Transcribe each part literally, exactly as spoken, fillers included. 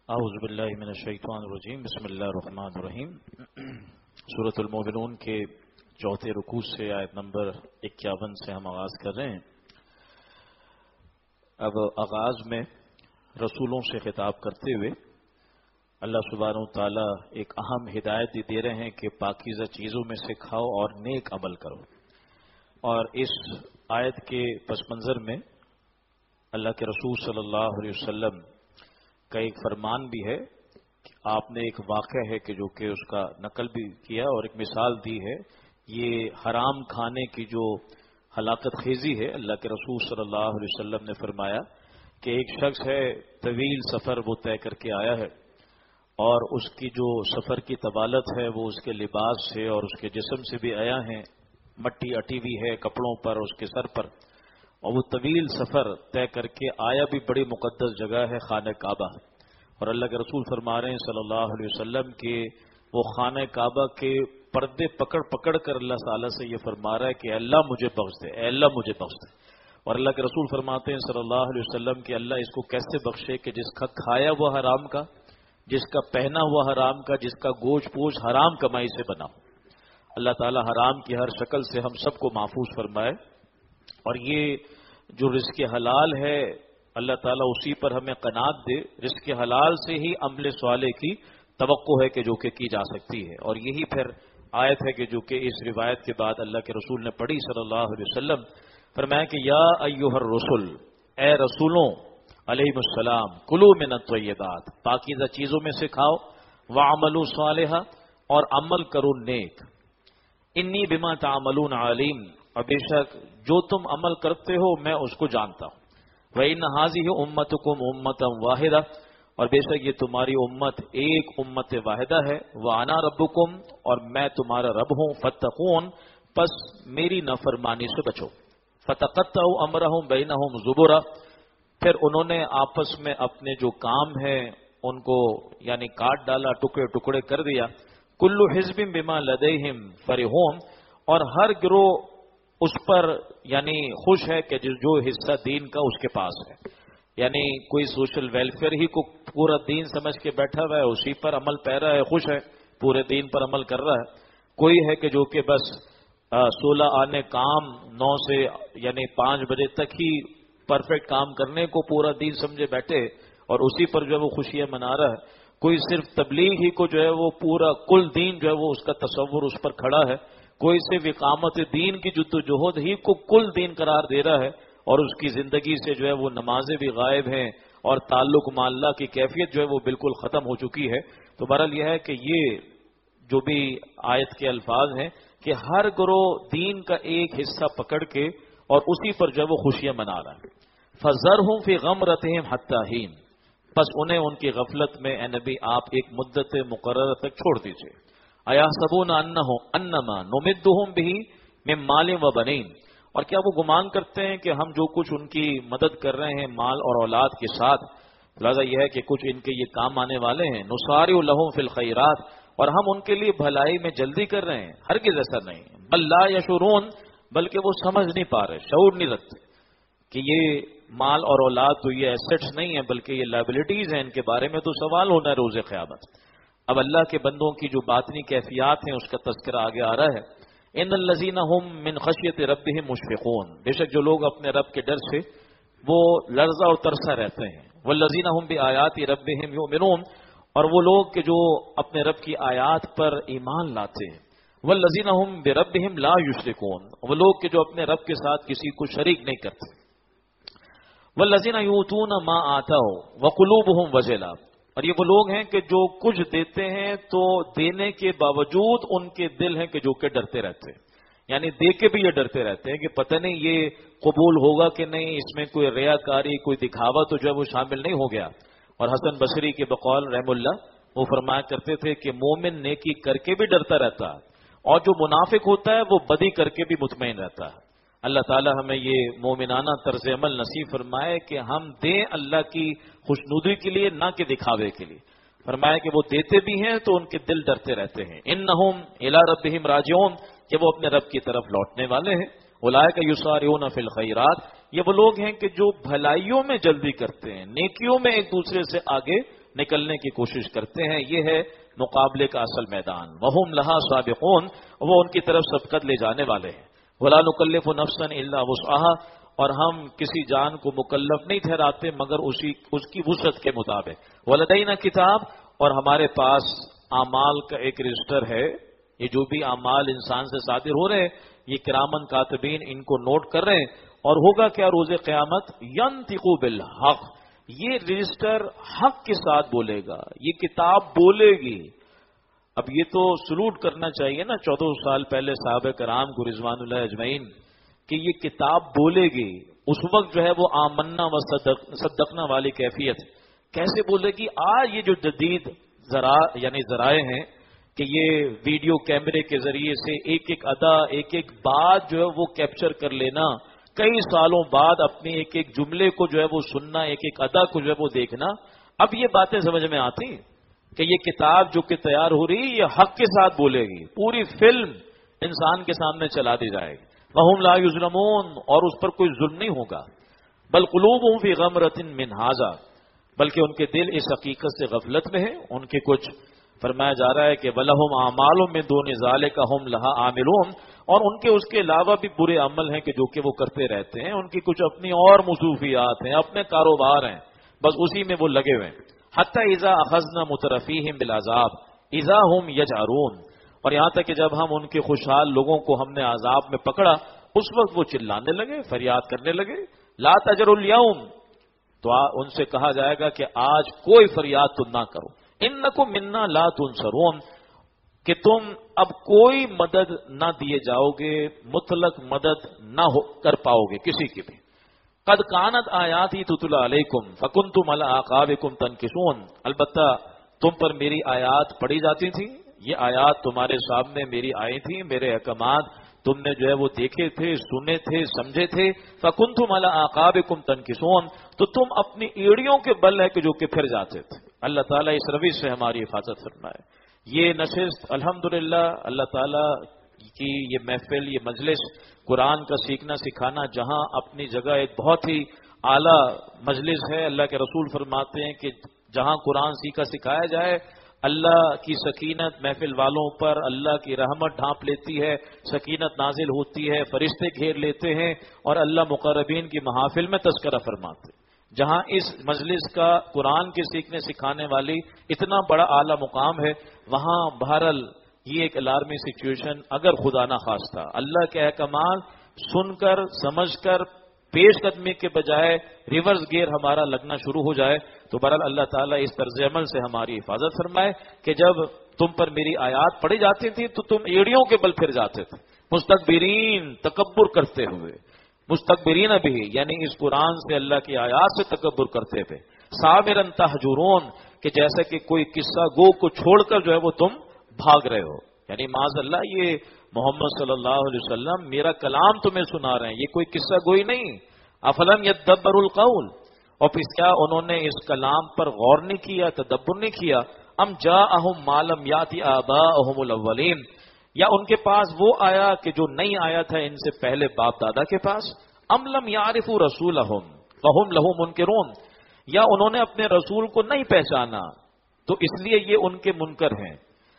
اعوذ باللہ من الشیطان الرجیم بسم اللہ الرحمن الرحیم سورۃ المومنون کے چوتھے رکوع سے آیت نمبر اکیاون سے ہم آغاز کر رہے ہیں۔ اب آغاز میں رسولوں سے خطاب کرتے ہوئے اللہ سبحانہ و تعالیٰ ایک اہم ہدایت دے رہے ہیں کہ پاکیزہ چیزوں میں سے کھاؤ اور نیک عمل کرو، اور اس آیت کے پس منظر میں اللہ کے رسول صلی اللہ علیہ وسلم کا ایک فرمان بھی ہے۔ آپ نے ایک واقعہ ہے کہ جو کہ اس کا نقل بھی کیا اور ایک مثال دی ہے۔ یہ حرام کھانے کی جو ہلاکت خیزی ہے، اللہ کے رسول صلی اللہ علیہ وسلم نے فرمایا کہ ایک شخص ہے، طویل سفر وہ طے کر کے آیا ہے، اور اس کی جو سفر کی طوالت ہے وہ اس کے لباس سے اور اس کے جسم سے بھی آیا ہے، مٹی اٹی ہوئی ہے کپڑوں پر، اس کے سر پر، اور وہ طویل سفر طے کر کے آیا بھی بڑی مقدس جگہ ہے خانہ کعبہ، اور اللہ کے رسول فرما رہے ہیں صلی اللہ علیہ وسلم کہ وہ خانہ کعبہ کے پردے پکڑ پکڑ کر اللہ تعالیٰ سے یہ فرما رہا ہے کہ اللہ مجھے بخش دے، اے اللہ مجھے بخش دے۔ اور اللہ کے رسول فرماتے ہیں صلی اللہ علیہ وسلم کہ اللہ اس کو کیسے بخشے کہ جس کا کھایا ہوا حرام کا، جس کا پہنا ہوا حرام کا، جس کا گوشت پوش حرام کمائی سے بنا ہو۔ اللہ تعالیٰ حرام کی ہر شکل سے ہم سب کو محفوظ فرمائے، اور یہ جو رزق حلال ہے اللہ تعالیٰ اسی پر ہمیں قناعت دے۔ رزق حلال سے ہی عمل صالح کی توقع ہے کہ جو کہ کی جا سکتی ہے، اور یہی پھر آیت ہے کہ جو کہ اس روایت کے بعد اللہ کے رسول نے پڑھی صلی اللہ علیہ وسلم، فرمایا کہ یا ایھا الرسل، اے رسولوں علیہم السلام، کلوا من الطیبات، پاکیزہ چیزوں میں سے کھاؤ، وعملوا صالحا، اور عمل کرو نیک، انی بما تعملون علیم، اور بے شک جو تم عمل کرتے ہو میں اس کو جانتا ہوں، وَإِنَّ هَٰذِهِ أُمَّتُكُمْ أُمَّةً وَاحِدَةً، اور بے شک یہ تمہاری امت ایک امت واحدہ ہے، وَأَنَا رَبُّكُمْ، اور میں تمہارا رب ہوں، فَاتَّقُونِ، پس میری نافرمانی سے بچو، فَتَقَطَّعُوا أَمْرَهُمْ بَيْنَهُمْ زُبُرًا، پھر انہوں نے آپس میں اپنے جو کام ہیں ان کو یعنی کاٹ ڈالا، ٹکڑے ٹکڑے کر دیا، كُلُّ حِزْبٍ بِمَا لَدَيْهِمْ فَرِحُونَ، اور ہر گروہ اس پر یعنی خوش ہے کہ جو حصہ دین کا اس کے پاس ہے، یعنی کوئی سوشل ویلفیئر ہی کو پورا دین سمجھ کے بیٹھا ہوا ہے، اسی پر عمل پہ رہا ہے، خوش ہے، پورے دین پر عمل کر رہا ہے۔ کوئی ہے کہ جو کہ بس سولہ آنے کام نو سے یعنی پانچ بجے تک ہی پرفیکٹ کام کرنے کو پورا دین سمجھے بیٹھے اور اسی پر جو ہے وہ خوشیاں منا رہا ہے۔ کوئی صرف تبلیغ ہی کو جو ہے وہ پورا کل دین جو ہے وہ اس کا تصور اس پر کھڑا ہے، کوئی صرف اقامت دین کی جدوجہد ہی کو کل دین قرار دے رہا ہے، اور اس کی زندگی سے جو ہے وہ نمازیں بھی غائب ہیں اور تعلق مع اللہ کی کیفیت جو ہے وہ بالکل ختم ہو چکی ہے۔ تو بہرحال یہ ہے کہ یہ جو بھی آیت کے الفاظ ہیں کہ ہر گروہ دین کا ایک حصہ پکڑ کے اور اسی پر جو ہے وہ خوشیاں منا رہا ہے۔ فَذَرْهُمْ فِي غَمْرَتِهِمْ حَتَّىٰ حِينٍ، پس انہیں ان کی غفلت میں اے نبی آپ ایک مدت مقررہ تک چھوڑ دیجئے۔ اَيَحْسَبُونَ أَنَّهُ أَنَّمَا نُمِدُّهُمْ بِهِ مِن مَّالٍ وَبَنِينَ، اور کیا وہ گمان کرتے ہیں کہ ہم جو کچھ ان کی مدد کر رہے ہیں مال اور اولاد کے ساتھ، لہذا یہ ہے کہ کچھ ان کے یہ کام آنے والے ہیں، نُصَارِعُ لَهُمْ فِي الْخَيْرَاتِ، اور ہم ان کے لیے بھلائی میں جلدی کر رہے ہیں، ہرگز ایسا نہیں، بل لا يشعرون، بلکہ وہ سمجھ نہیں پا رہے، شعور نہیں رکھتے کہ یہ مال اور اولاد تو یہ ایسٹس نہیں ہیں بلکہ یہ لائبلٹیز ہیں، ان کے بارے میں تو سوال ہونا ہے روز قیامت۔ اب اللہ کے بندوں کی جو باطنی کیفیات ہیں اس کا تذکرہ آگے آ رہا ہے۔ ان الذین هم من خشیت ربهم مشفقون، بے شک جو لوگ اپنے رب کے ڈر سے وہ لرزہ اور ترسا رہتے ہیں، والذین هم بآیات ربهم یؤمنون، اور وہ لوگ کہ جو اپنے رب کی آیات پر ایمان لاتے ہیں، والذین هم بربهم لا یشرکون، وہ لوگ کہ جو اپنے رب کے ساتھ کسی کو شریک نہیں کرتے، والذین یؤتون ما آتوا وقلوبهم وجلہ، اور یہ وہ لوگ ہیں کہ جو کچھ دیتے ہیں تو دینے کے باوجود ان کے دل ہیں کہ جو کہ ڈرتے رہتے ہیں، یعنی دے کے بھی یہ ڈرتے رہتے ہیں کہ پتہ نہیں یہ قبول ہوگا کہ نہیں، اس میں کوئی ریاکاری کوئی دکھاوا تو جو ہے وہ شامل نہیں ہو گیا۔ اور حسن بصری کے بقول رحم اللہ وہ فرمایا کرتے تھے کہ مومن نیکی کر کے بھی ڈرتا رہتا ہے، اور جو منافق ہوتا ہے وہ بدی کر کے بھی مطمئن رہتا ہے۔ اللہ تعالی ہمیں یہ مومنانہ طرز عمل نصیب فرمائے کہ ہم دیں اللہ کی خوشنودی کے لیے، نہ کہ دکھاوے کے لیے۔ فرمایا کہ وہ دیتے بھی ہیں تو ان کے دل ڈرتے رہتے ہیں، انہم الی ربہم راجعون، کہ وہ اپنے رب کی طرف لوٹنے والے ہیں۔ اولئک یسارعون فی الخیرات، یہ وہ لوگ ہیں کہ جو بھلائیوں میں جلدی کرتے ہیں، نیکیوں میں ایک دوسرے سے آگے نکلنے کی کوشش کرتے ہیں. یہ ہے مقابلے کا اصل میدان. وہم لہا سابقون, وہ ان کی طرف سبقت لے جانے والے ہیں. ولا نکلف نفسا الا وسعها, اور ہم کسی جان کو مکلف نہیں ٹھہراتے مگر اسی اس کی وسعت کے مطابق. ولدینا کتاب, اور ہمارے پاس اعمال کا ایک رجسٹر ہے. یہ جو بھی اعمال انسان سے صادر ہو رہے ہیں یہ کرامن کاتبین ان کو نوٹ کر رہے ہیں. اور ہوگا کیا روز قیامت, ینطقو بالحق, یہ رجسٹر حق کے ساتھ بولے گا, یہ کتاب بولے گی. اب یہ تو سلوٹ کرنا چاہیے نا چودہ سال پہلے صحابہ کرام کو رضوان اللہ اجمعین کہ یہ کتاب بولے گی. اس وقت جو ہے وہ آمنا و صدقنا والی کیفیت کیسے بولے گی. آج یہ جو جدید ذرا یعنی ذرائع ہیں کہ یہ ویڈیو کیمرے کے ذریعے سے ایک ایک ادا ایک ایک بات جو ہے وہ کیپچر کر لینا, کئی سالوں بعد اپنے ایک ایک جملے کو جو ہے وہ سننا, ایک ایک ادا کو جو ہے وہ دیکھنا. اب یہ باتیں سمجھ میں آتی کہ یہ کتاب جو کہ تیار ہو رہی یہ حق کے ساتھ بولے گی. پوری فلم انسان کے سامنے چلا دی جائے گی. وَهُمْ لَا يُظْلَمُونَ, اور اس پر کوئی ظلم نہیں ہوگا. بل قلوبهم فی غمرۃ من ھذا, بلکہ ان کے دل اس حقیقت سے غفلت میں ہیں. ان کے کچھ فرمایا جا رہا ہے کہ وَلَهُمْ أَعْمَالٌ مِّن دُونِ ذَلِكَ هُمْ لَهَا عَامِلُونَ, اور ان کے اس کے علاوہ بھی برے عمل ہیں کہ جو کہ وہ کرتے رہتے ہیں. ان کی کچھ اپنی اور مصروفیات ہیں, اپنے کاروبار ہیں, بس اسی میں وہ لگے ہوئے ہیں. حتی اذا اخذنا مترفیہم بالعذاب اذا هم یجأرون, اور یہاں تک کہ جب ہم ان کے خوشحال لوگوں کو ہم نے عذاب میں پکڑا اس وقت وہ چلانے لگے, فریاد کرنے لگے. لا تجروا اليوم, تو ان سے کہا جائے گا کہ آج کوئی فریاد تم نہ کرو. انکم منا لا تنصرون, کہ تم اب کوئی مدد نہ دیے جاؤ گے, مطلق مدد نہ ہو کر پاؤ گے کسی کی بھی. قد کانت آیاتی تتلی علیکم فکنتم علی اعقابکم تنکصون, البتہ تم پر میری آیات پڑھی جاتی تھی, یہ آیات تمہارے سامنے میری آئی تھی, میرے احکامات تم نے جو ہے وہ دیکھے تھے, سنے تھے, سمجھے تھے. فکنتم علی اعقابکم تنکصون, تو تم اپنی ایڑیوں کے بل ہے کہ جو کہ پھر جاتے تھے. اللہ تعالیٰ اس روش سے ہماری حفاظت فرمائے. یہ نشست الحمدللہ اللہ تعالیٰ کی یہ محفل, یہ مجلس قرآن کا سیکھنا سکھانا جہاں اپنی جگہ ایک بہت ہی اعلیٰ مجلس ہے. اللہ کے رسول فرماتے ہیں کہ جہاں قرآن سیکھا سکھایا جائے اللہ کی سکینت محفل والوں پر, اللہ کی رحمت ڈھانپ لیتی ہے, سکینت نازل ہوتی ہے, فرشتے گھیر لیتے ہیں, اور اللہ مقربین کی محافل میں تذکرہ فرماتے ہیں. جہاں اس مجلس کا قرآن کے سیکھنے سکھانے والی اتنا بڑا اعلیٰ مقام ہے, وہاں بہرحال یہ ایک الارمی سچویشن اگر خدا نہ خواستہ اللہ کے احکامات سن کر سمجھ کر پیش قدمی کے بجائے ریورس گیئر ہمارا لگنا شروع ہو جائے تو بہرحال اللہ تعالیٰ اس طرز عمل سے ہماری حفاظت فرمائے کہ جب تم پر میری آیات پڑھی جاتی تھی تو تم ایڑیوں کے بل پھر جاتے تھے, مستکبرین تکبر کرتے ہوئے. مستکبرین بھی یعنی اس قرآن سے اللہ کی آیات سے تکبر کرتے ہوئے. سامرن تہجرون, کہ جیسے کہ کوئی قصہ گو کو چھوڑ کر جو ہے وہ تم بھاگ رہے ہو, یعنی معاذ اللہ یہ محمد صلی اللہ علیہ وسلم میرا کلام تمہیں سنا رہے ہیں, یہ کوئی قصہ گوئی نہیں. افلم یدبر القول, اور پھر کیا انہوں نے اس کلام پر غور نہیں کیا, تدبر نہیں کیا. ام جاءہم ما لم یاتی آباؤہم الاولین, یا ان کے پاس وہ آیا کہ جو نہیں آیا تھا ان سے پہلے باپ دادا کے پاس. ام لم یعرفوا رسولہم فہم لہ منکرون, یا انہوں نے اپنے رسول کو نہیں پہچانا تو اس لیے یہ ان کے منکر ہیں.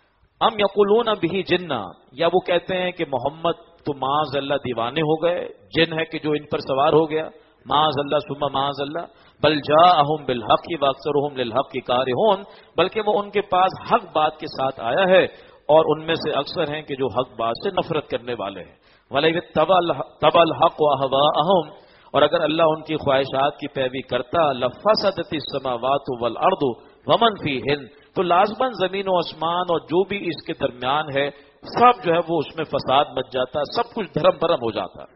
ام یقولون بہ جنہ, یا وہ کہتے ہیں کہ محمد تو معاذ اللہ دیوانے ہو گئے, جن ہے کہ جو ان پر سوار ہو گیا, معاذ اللہ ثم معاذ اللہ. بل جاءہم بالحق واکثرہم للحق کارہون, بلکہ وہ ان کے پاس حق بات کے ساتھ آیا ہے اور ان میں سے اکثر ہیں کہ جو حق بات سے نفرت کرنے والے ہیں. وَلَيْتَبَعَ الْحَقُّ أَهْوَاءَهُمْ, اور اگر اللہ ان کی خواہشات کی پیروی کرتا, لَفَسَدَتِ السَّمَاوَاتُ وَالْأَرْضُ وَمَنْ فِيهِنَّ, تو لازماً زمین و آسمان اور جو بھی اس کے درمیان ہے سب جو ہے وہ اس میں فساد مچ جاتا, سب کچھ دھرم برم ہو جاتا.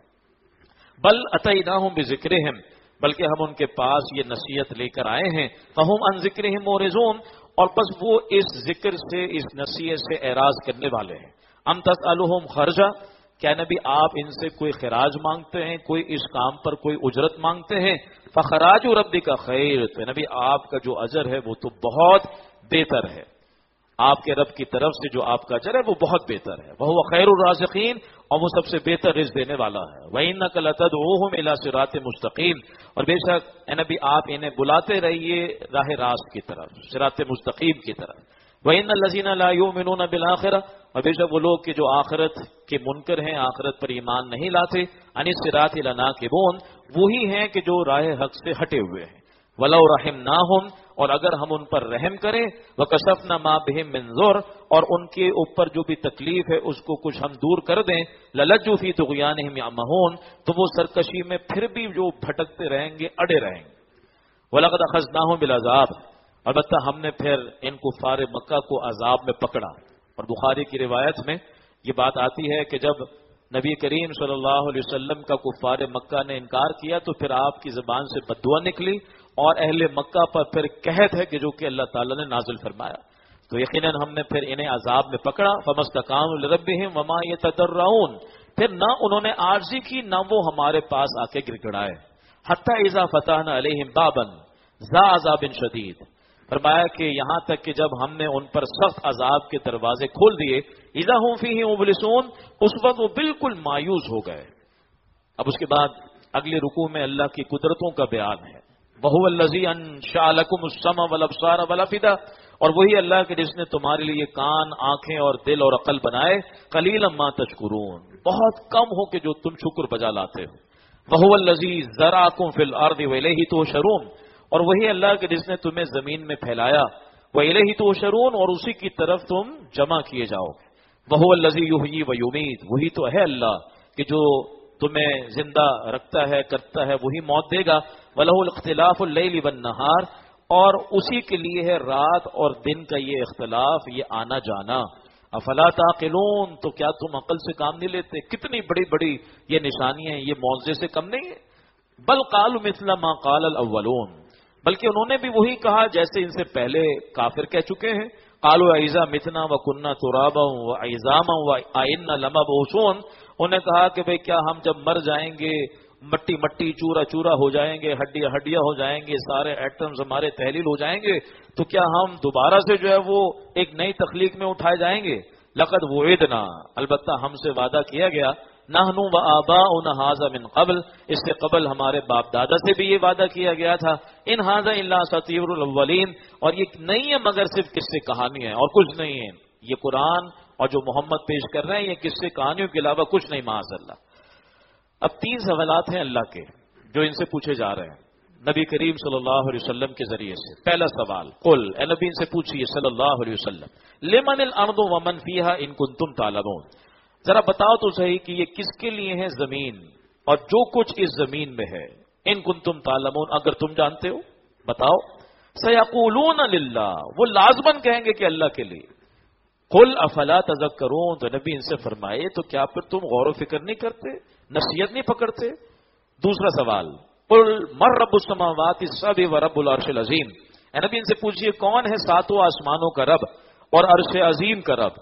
بل اتیناہم بذکرہم, بلکہ ہم ان کے پاس یہ نصیحت لے کر آئے ہیں. فہم عن ذکرہم معرضون, اور بس وہ اس ذکر سے اس نصیحت سے اعراض کرنے والے ہیں. ام تسألہم خرجا, کیا نبی آپ ان سے کوئی خراج مانگتے ہیں, کوئی اس کام پر کوئی اجرت مانگتے ہیں؟ فخراج ربک خیر, تو نبی آپ کا جو اجر ہے وہ تو بہت بہتر ہے. آپ کے رب کی طرف سے جو آپ کا اجر ہے وہ بہت بہتر ہے. وہ خیر الرازقین، اور وہ سب سے بہتر رزق دینے والا ہے. وَإِنَّكَ لَتَدْعُوهُمْ إِلَى صِرَاطٍ مُسْتَقِيمٍ، اور بے شک اے نبی آپ انہیں بلاتے رہیے راہ راست کی طرف، صراط مستقیم کی طرف. وَإِنَّ الَّذِينَ لَا يُؤْمِنُونَ بِالْآخِرَةِ، اور بے شک وہ لوگ کہ جو آخرت کے منکر ہیں، آخرت پر ایمان نہیں لاتے، عَنِ الصِّرَاطِ لَنَاكِبُونَ، وہی ہیں کہ جو راہ حق سے ہٹے ہوئے ہیں. وَلَوْ رَحِمْنَاهُمْ، اور اگر ہم ان پر رحم کریں، وَكَشَفْنَا مَا بِهِم مِّن ضُرٍّ، اور ان کے اوپر جو بھی تکلیف ہے اس کو کچھ ہم دور کر دیں، لَلَجُّوا فِي طُغْيَانِهِمْ يَعْمَهُونَ، تو وہ سرکشی میں پھر بھی جو بھٹکتے رہیں گے، اڑے رہیں گے. وَلَقَدْ أَخَذْنَاهُمْ بِالْعَذَابِ، البتہ ہم نے پھر ان کفار مکہ کو عذاب میں پکڑا. اور بخاری کی روایت میں یہ بات آتی ہے کہ جب نبی کریم صلی اللہ علیہ وسلم کا کفار مکہ نے انکار کیا تو پھر آپ کی زبان سے بددعا نکلی، اور اہل مکہ پر پھر قحط ہے کہ جو کہ اللہ تعالیٰ نے نازل فرمایا. تو یقیناً ہم نے پھر انہیں عذاب میں پکڑا. فَمَسْتَقَامُوا لِرَبِّهِمْ وَمَا يَتَضَرَّعُونَ، پھر نہ انہوں نے عاجزی کی نہ وہ ہمارے پاس آ کے گر گڑائے. حَتَّى إِذَا فَتَحْنَا عَلَيْهِمْ بَابًا ذَا عَذَابٍ شَدِيدٍ، فرمایا کہ یہاں تک کہ جب ہم نے ان پر سخت عذاب کے دروازے کھول دیے، اذا هم فیہ مبلسون، اس وقت وہ بالکل مایوس ہو گئے. اب اس کے بعد اگلے رکوع میں اللہ کی قدرتوں کا بیان ہے. وَهُوَ الَّذِي أَنشَأَ لَكُمُ السَّمْعَ وَالْأَبْصَارَ وَالْأَفْئِدَةَ، اور وہی اللہ کے جس نے تمہارے لیے کان، آنکھیں اور دل اور عقل بنائے. قَلِيلًا مَا تَشْكُرُونَ، بہت کم ہو کہ جو تم شکر بجا لاتے ہو. وَهُوَ الَّذِي ذَرَأَكُمْ فِي الْأَرْضِ وَإِلَيْهِ تُحْشَرُونَ، اور وہی اللہ کے جس نے تمہیں زمین میں پھیلایا. وَإِلَيْهِ تُحْشَرُونَ، اور اسی کی طرف تم جمع کیے جاؤ. وَهُوَ الَّذِي يُحْيِي وَيُمِيتُ، وہی تو ہے اللہ کہ جو تمہیں زندہ رکھتا ہے، کرتا ہے، وہی موت دے گا. وَلَهُ الْاخْتِلَافُ اللَّيْلِ وَالنَّهَارِ، اور اسی کے لیے ہے رات اور دن کا یہ اختلاف، یہ آنا جانا. افلا تعقلون، تو کیا تم عقل سے کام نہیں لیتے؟ کتنی بڑی بڑی یہ نشانیاں ہیں، یہ معجزے سے کم نہیں ہے. بل قالوا مثل ما قال الاولون، بلکہ انہوں نے بھی وہی کہا جیسے ان سے پہلے کافر کہہ چکے ہیں. قالوا اذا متنا وكنا ترابا وعظاما وإنا لمبعوثون، انہوں نے کہا کہ بھئی کیا ہم جب مر جائیں گے، مٹی مٹی چورا چورا ہو جائیں گے، ہڈیاں ہڈیاں ہو جائیں گے، سارے ایٹمز ہمارے تحلیل ہو جائیں گے، تو کیا ہم دوبارہ سے جو ہے وہ ایک نئی تخلیق میں اٹھائے جائیں گے؟ لقد وعدنا، البتہ ہم سے وعدہ کیا گیا. نحن وآباؤنا ھذا من قبل، اس سے قبل ہمارے باپ دادا سے بھی یہ وعدہ کیا گیا تھا. ان ھذا الا اساطیر الاولین، اور یہ نہیں ہے مگر صرف قصے کہانی ہے اور کچھ نہیں ہے. یہ قرآن اور جو محمد پیش کر رہے ہیں یہ قصے کہانیوں کے علاوہ کچھ نہیں معاذ اللہ. اب تین سوالات ہیں اللہ کے جو ان سے پوچھے جا رہے ہیں نبی کریم صلی اللہ علیہ وسلم کے ذریعے سے. پہلا سوال، قل، اے نبی ان سے پوچھیے صلی اللہ علیہ وسلم، لمن الارض ومن فیہا ان کنتم تعلمون، ذرا بتاؤ تو صحیح کہ یہ کس کے لیے ہے زمین اور جو کچھ اس زمین میں ہے. ان کنتم تعلمون، اگر تم جانتے ہو بتاؤ. سیقولون للہ، وہ لازماً کہیں گے کہ اللہ کے لیے. قل افلا تذکرون، تو نبی ان سے فرمائے تو کیا پھر تم غور و فکر نہیں کرتے، نصیحت نہیں پکڑتے؟ دوسرا سوال، قل من رب السماوات السبع ورب العرش العظیم، اے نبی ان سے پوچھئے کون ہے ساتوں آسمانوں کا رب اور عرش عظیم کا رب.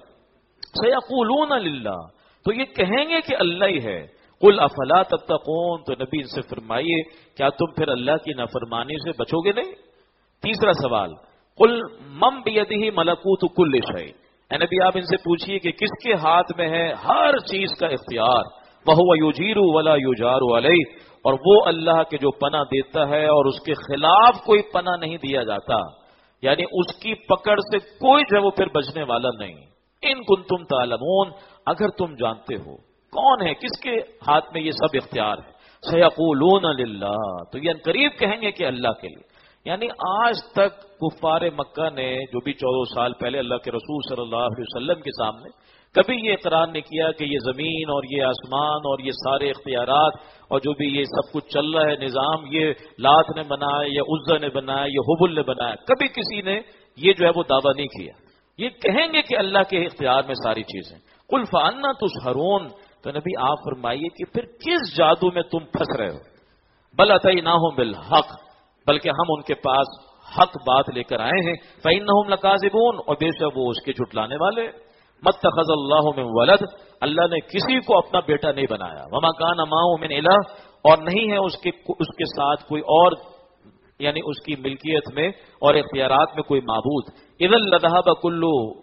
سیقولون للہ، تو یہ کہیں گے کہ اللہ ہی ہے. قل افلا تتقون، تو نبی ان سے فرمائیے کیا تم پھر اللہ کی نافرمانی سے بچو گے نہیں؟ تیسرا سوال، قل من بیدہ ملکوت کل شیء، اے نبی آپ ان سے پوچھئے کہ کس کے ہاتھ میں ہے ہر چیز کا اختیار. وَهُوَ يُجِيرُ وَلَا يُجَارُ عَلَيْهِ، اور وہ اللہ کے جو پناہ دیتا ہے اور اس کے خلاف کوئی پناہ نہیں دیا جاتا، یعنی اس کی پکڑ سے کوئی جو ہے وہ پھر بچنے والا نہیں. ان کنتم تعلمون، اگر تم جانتے ہو کون ہے، کس کے ہاتھ میں یہ سب اختیار ہے. سیقولون للہ، تو یہ قریب کہیں گے کہ اللہ کے لیے. یعنی آج تک کفار مکہ نے جو بھی چودہ سال پہلے اللہ کے رسول صلی اللہ علیہ وسلم کے سامنے کبھی یہ اقرار نہیں کیا کہ یہ زمین اور یہ آسمان اور یہ سارے اختیارات اور جو بھی یہ سب کچھ چل رہا ہے نظام، یہ لات نے بنایا یا عزا نے بنایا یا حبل نے بنایا. کبھی کسی نے یہ جو ہے وہ دعویٰ نہیں کیا. یہ کہیں گے کہ اللہ کے اختیار میں ساری چیزیں. قل فأنا تسحرون، تو نبی آپ فرمائیے کہ پھر کس جادو میں تم پھنس رہے ہو. بل اتیناہم بالحق، بلکہ ہم ان کے پاس حق بات لے کر آئے ہیں. فإنہم لکاذبون، اور بے شک وہ اس کے جھٹلانے والے. متخذ اللہ من ولد، اللہ نے کسی کو اپنا بیٹا نہیں بنایا. وما کان معہ من الہ، اور نہیں ہے اس کے اس کے ساتھ کوئی اور، یعنی اس کی ملکیت میں اور اختیارات میں کوئی معبود. اذا لذهب کل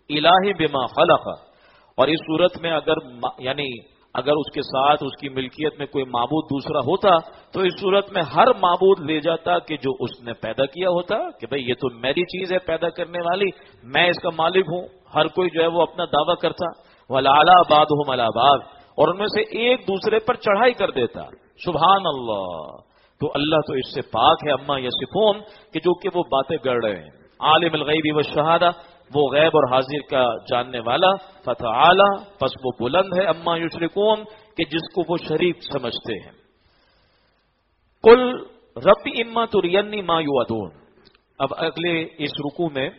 الہ بما خلق، اور اس صورت میں اگر یعنی اگر اس کے ساتھ اس کی ملکیت میں کوئی معبود دوسرا ہوتا تو اس صورت میں ہر معبود لے جاتا کہ جو اس نے پیدا کیا ہوتا، کہ بھئی یہ تو میری چیز ہے پیدا کرنے والی، میں اس کا مالک ہوں، ہر کوئی جو ہے وہ اپنا دعویٰ کرتا، وَلَعَلَىٰ بَعْضُهُمْ عَلَىٰ بَعْضٍ، اور ان میں سے ایک دوسرے پر چڑھائی کر دیتا. سبحان اللہ، تو اللہ تو اس سے پاک ہے، اما یصفون، کہ جو کہ وہ باتیں گڑھ رہے ہیں. عالم الغیب والشہادہ، وہ غیب اور حاضر کا جاننے والا، فتعالی، پس وہ بلند ہے، اما یشرکون، کہ جس کو وہ شریک سمجھتے ہیں. قل رب اما ترینی ما یوعدون. اب اگلے اس رکوع میں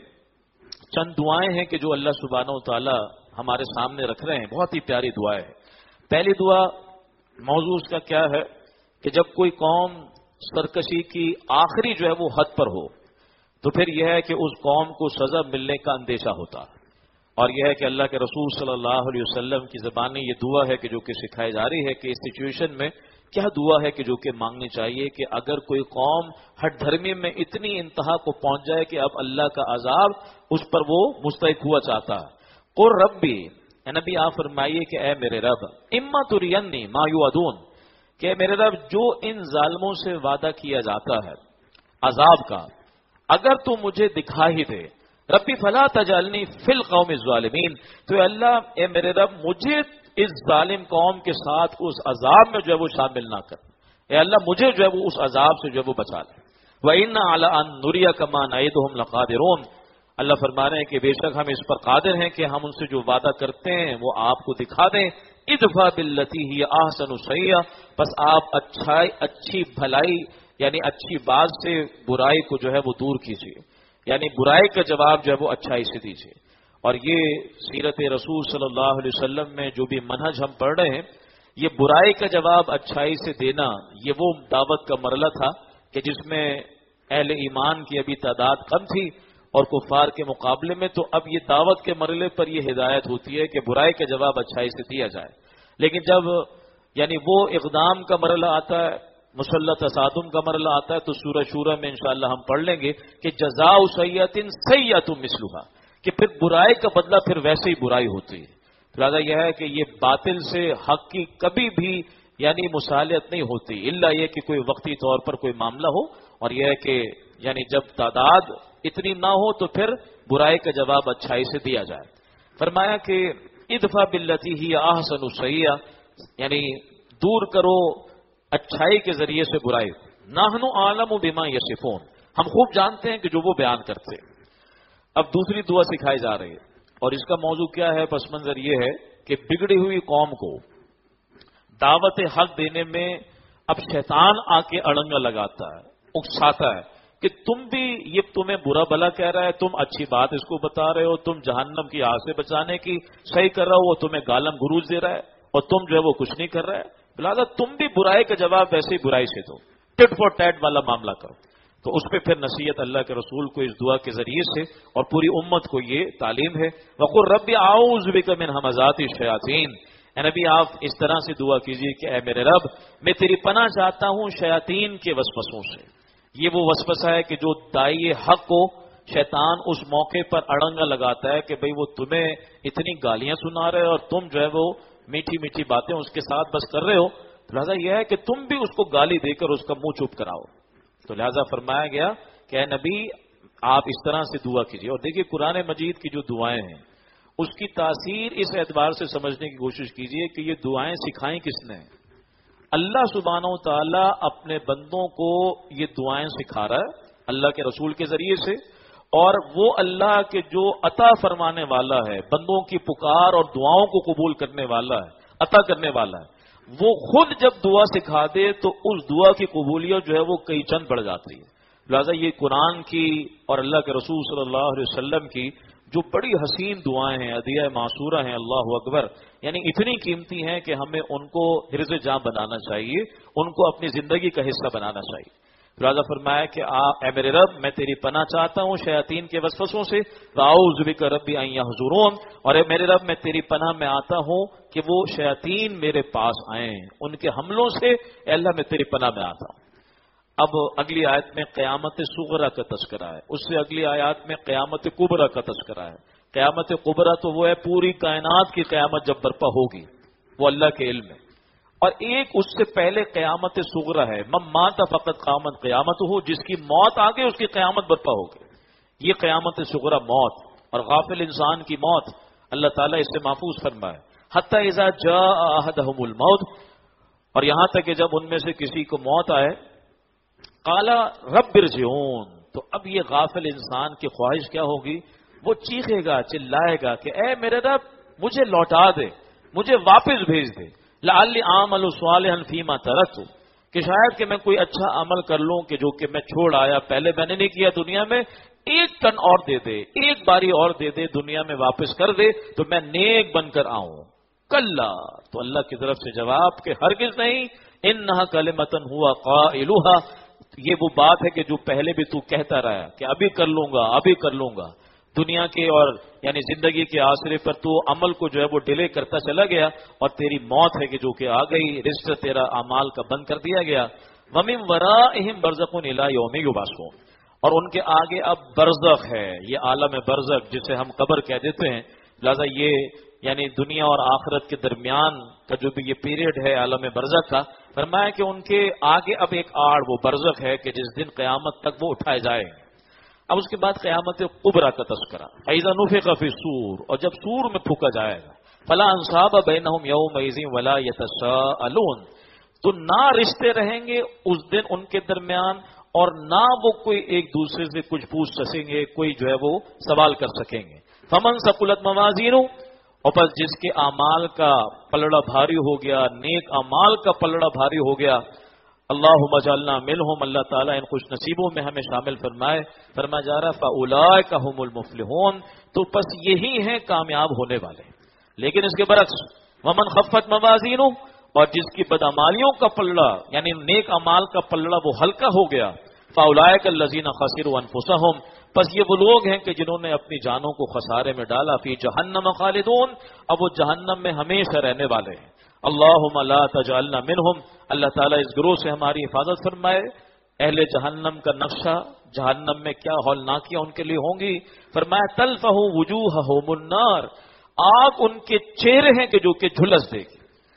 چند دعائیں ہیں کہ جو اللہ سبحانہ و تعالی ہمارے سامنے رکھ رہے ہیں، بہت ہی پیاری دعائیں ہیں. پہلی دعا موضوع اس کا کیا ہے کہ جب کوئی قوم سرکشی کی آخری جو ہے وہ حد پر ہو تو پھر یہ ہے کہ اس قوم کو سزا ملنے کا اندیشہ ہوتا، اور یہ ہے کہ اللہ کے رسول صلی اللہ علیہ وسلم کی زبانی یہ دعا ہے کہ جو کہ سکھائی جا رہی ہے کہ اس سچویشن میں کیا دعا ہے کہ جو کہ مانگنی چاہیے کہ اگر کوئی قوم ہٹ دھرمی میں اتنی انتہا کو پہنچ جائے کہ اب اللہ کا عذاب اس پر وہ مستحق ہوا چاہتا ہے. قل ربی، اے نبی آپ فرمائیے کہ اے میرے رب، اما ترینی ما یوعدون، کہ اے میرے رب جو ان ظالموں سے وعدہ کیا جاتا ہے عذاب کا، اگر تو مجھے دکھا ہی دے. ربی فلا تجعلنی فی القوم الظالمین، تو اے اللہ اے میرے رب مجھے اس ظالم قوم کے ساتھ اس عذاب میں جو ہے وہ شامل نہ کر. اے اللہ مجھے جو ہے وہ اس عذاب سے جو ہے وہ بچا لے. وَإِنَّا عَلَىٰ أَن نُّرِيَكَ مَا نَعِدُهُمْ لَقَادِرُونَ، اللہ فرما رہے ہیں کہ بے شک ہم اس پر قادر ہیں کہ ہم ان سے جو وعدہ کرتے ہیں وہ آپ کو دکھا دیں. ادفع باللتی ہی احسن سیئہ، بس آپ اچھائی اچھی بھلائی یعنی اچھی بات سے برائی کو جو ہے وہ دور کیجیے، یعنی برائی کا جواب جو ہے وہ اچھائی سے دیجیے. اور یہ سیرت رسول صلی اللہ علیہ وسلم میں جو بھی منہج ہم پڑھ رہے ہیں، یہ برائی کا جواب اچھائی سے دینا، یہ وہ دعوت کا مرحلہ تھا کہ جس میں اہل ایمان کی ابھی تعداد کم تھی اور کفار کے مقابلے میں، تو اب یہ دعوت کے مرحلے پر یہ ہدایت ہوتی ہے کہ برائی کا جواب اچھائی سے دیا جائے. لیکن جب یعنی وہ اقدام کا مرحلہ آتا ہے، مسلح تصادم کا مرحلہ آتا ہے، تو سورہ شورى میں انشاءاللہ ہم پڑھ لیں گے کہ جزاء سیئۃ سیئۃ مثلھا، کہ پھر برائی کا بدلہ پھر ویسے ہی برائی ہوتی ہے. لہٰذا یہ ہے کہ یہ باطل سے حق کی کبھی بھی یعنی مصالحت نہیں ہوتی، الا یہ کہ کوئی وقتی طور پر کوئی معاملہ ہو، اور یہ ہے کہ یعنی جب تعداد اتنی نہ ہو تو پھر برائی کا جواب اچھائی سے دیا جائے. فرمایا کہ ادفع باللتی ہی احسن سیئہ، یعنی دور کرو اچھائی کے ذریعے سے برائی. نحن اعلم بما یصفون، ہم خوب جانتے ہیں کہ جو وہ بیان کرتے. اب دوسری دعا سکھائی جا رہی ہے، اور اس کا موضوع کیا ہے، پس منظر یہ ہے کہ بگڑی ہوئی قوم کو دعوت حق دینے میں اب شیطان آ کے اڑنگا لگاتا ہے، اکساتا ہے کہ تم بھی یہ تمہیں برا بھلا کہہ رہا ہے، تم اچھی بات اس کو بتا رہے ہو، تم جہنم کی آگ سے بچانے کی صحیح کر رہا ہو، وہ تمہیں گالم گروج دے رہا ہے اور تم جو ہے وہ کچھ نہیں کر رہا ہے. لہٰذا تم بھی برائی کا جواب ویسے ہی برائی سے دو، ٹٹ فور ٹیٹ والا معاملہ کرو. تو اس پہ پھر نصیحت اللہ کے رسول کو اس دعا کے ذریعے سے اور پوری امت کو یہ تعلیم ہے. وقل رب اعوذ بک من همزات الشیاطین، اے نبی آپ اس طرح سے دعا کیجیے کہ اے میرے رب میں تیری پناہ چاہتا ہوں شیاطین کے وسوسوں سے. یہ وہ وسوسہ ہے کہ جو داعی حق کو شیطان اس موقع پر اڑنگا لگاتا ہے کہ بھئی وہ تمہیں اتنی گالیاں سنا رہے اور تم جو ہے وہ میٹھی میٹھی باتیں اس کے ساتھ بس کر رہے ہو، لہٰذا یہ ہے کہ تم بھی اس کو گالی دے کر اس کا منہ چپ کراؤ. تو لہٰذا فرمایا گیا کہ اے نبی آپ اس طرح سے دعا کیجیے. اور دیکھیے قرآن مجید کی جو دعائیں ہیں اس کی تاثیر اس اعتبار سے سمجھنے کی کوشش کیجیے کہ یہ دعائیں سکھائیں کس نے. اللہ سبحانہ و تعالیٰ اپنے بندوں کو یہ دعائیں سکھا رہا ہے اللہ کے رسول کے ذریعے سے، اور وہ اللہ کے جو عطا فرمانے والا ہے، بندوں کی پکار اور دعاؤں کو قبول کرنے والا ہے، عطا کرنے والا ہے، وہ خود جب دعا سکھا دے تو اس دعا کی قبولیت جو ہے وہ کئی چند بڑھ جاتی ہے. لہٰذا یہ قرآن کی اور اللہ کے رسول صلی اللہ علیہ وسلم کی جو بڑی حسین دعائیں ہیں، ادعیہ معصورہ ہیں، اللہ اکبر، یعنی اتنی قیمتی ہیں کہ ہمیں ان کو حرز جاں بنانا چاہیے، ان کو اپنی زندگی کا حصہ بنانا چاہیے. لہٰذا فرمایا کہ اے میرے رب میں تیری پناہ چاہتا ہوں شیاطین کے وسوسوں سے، اعوذ بک ربی ان یحضرون، اور اے میرے رب میں تیری پناہ میں آتا ہوں کہ وہ شیاطین میرے پاس آئیں، ان کے حملوں سے اے اللہ میں تیری پناہ میں آتا ہوں. اب اگلی آیت میں قیامت صغریٰ کا تذکرہ ہے، اس سے اگلی آیات میں قیامت کبریٰ کا تذکرہ ہے. قیامت کبریٰ تو وہ ہے پوری کائنات کی قیامت جب برپا ہوگی، وہ اللہ کے علم ہے، اور ایک اس سے پہلے قیامت صغریٰ ہے، من مات فقط قامت قیامت ہو، جس کی موت آ گئی اس کی قیامت برپا ہوگی۔ یہ قیامت صغریٰ موت، اور غافل انسان کی موت اللہ تعالیٰ اس سے محفوظ فرمائے۔ حتی اذا جاء احدهم الموت، اور یہاں تک کہ جب ان میں سے کسی کو موت آئے، قال رب ارجعون، تو اب یہ غافل انسان کی خواہش کیا ہوگی؟ وہ چیخے گا، چلائے گا کہ اے میرے رب مجھے لوٹا دے، مجھے واپس بھیج دے، لعلی اعمل صالحا فیما ترکت، کہ شاید کہ میں کوئی اچھا عمل کر لوں کہ جو کہ میں چھوڑ آیا، پہلے میں نے نہیں کیا دنیا میں، ایک ٹن اور دے دے، ایک باری اور دے دے، دنیا میں واپس کر دے تو میں نیک بن کر آؤں۔ کلا، تو اللہ کی طرف سے جواب کہ ہرگز نہیں، انہا کلمۃ ہوا قائلھا، یہ وہ بات ہے کہ جو پہلے بھی تو کہتا رہا کہ ابھی کر لوں گا ابھی کر لوں گا، دنیا کے اور یعنی زندگی کے آسرے پر تو عمل کو جو ہے وہ ڈیلے کرتا چلا گیا، اور تیری موت ہے کہ جو کہ آ گئی، رزق تیرا اعمال کا بند کر دیا گیا۔ وَمِن وَرَائِهِمْ بَرْزَخٌ إِلَىٰ يَوْمِ يُبْعَثُونَ، اور ان کے آگے اب برزخ ہے، یہ عالم برزخ جسے ہم قبر کہہ دیتے ہیں، لہذا یہ یعنی دنیا اور آخرت کے درمیان کا جو بھی یہ پیریڈ ہے عالم برزخ کا، فرمایا کہ ان کے آگے اب ایک آڑ وہ برزخ ہے کہ جس دن قیامت تک وہ اٹھائے جائیں۔ اب اس کے بعد قیامت کبریٰ کا تذکرہ، فَإِذَا نُفِخَ فِي الصُّورِ، اور جب سور میں پھونکا جائے گا، فَلَا أَنْصَابَ بَيْنَهُمْ يَوْمَئِذٍ وَلَا يَتَسَاءَلُونَ، تو نہ رشتے رہیں گے اس دن ان کے درمیان، اور نہ وہ کوئی ایک دوسرے سے کچھ پوچھ سکیں گے، کوئی جو ہے وہ سوال کر سکیں گے۔ فَمَنْ ثَقُلَتْ مَوَازِينُهُ، اور بس جس کے اعمال کا پلڑا بھاری ہو گیا، نیک اعمال کا پلڑا بھاری ہو گیا، اللہم اجعلنا منہم، اللہ تعالیٰ ان خوش نصیبوں میں ہمیں شامل فرمائے۔ فرمایا جا رہا فاولئک ھم المفلحون، تو بس یہی ہیں کامیاب ہونے والے۔ لیکن اس کے برعکس ومن خفت موازینہ، اور جس کی بدعمالیوں کا پلڑا یعنی نیک اعمال کا پلڑا وہ ہلکا ہو گیا، فاولئک الذین خسروا انفسہم، بس یہ وہ لوگ ہیں کہ جنہوں نے اپنی جانوں کو خسارے میں ڈالا، فی جہنم خالدون، اب وہ جہنم میں ہمیشہ رہنے والے ہیں۔ اللہم لا تجعلنا منہم، اللہ تعالیٰ اس گروہ سے ہماری حفاظت فرمائے۔ اہل جہنم کا نقشہ جہنم میں کیا ہولناکیاں ان کے لیے ہوں گی، فرمایا تلفح وجوہہم النار، آگ ان کے چہرے ہیں کہ جو کہ جھلس دے گی،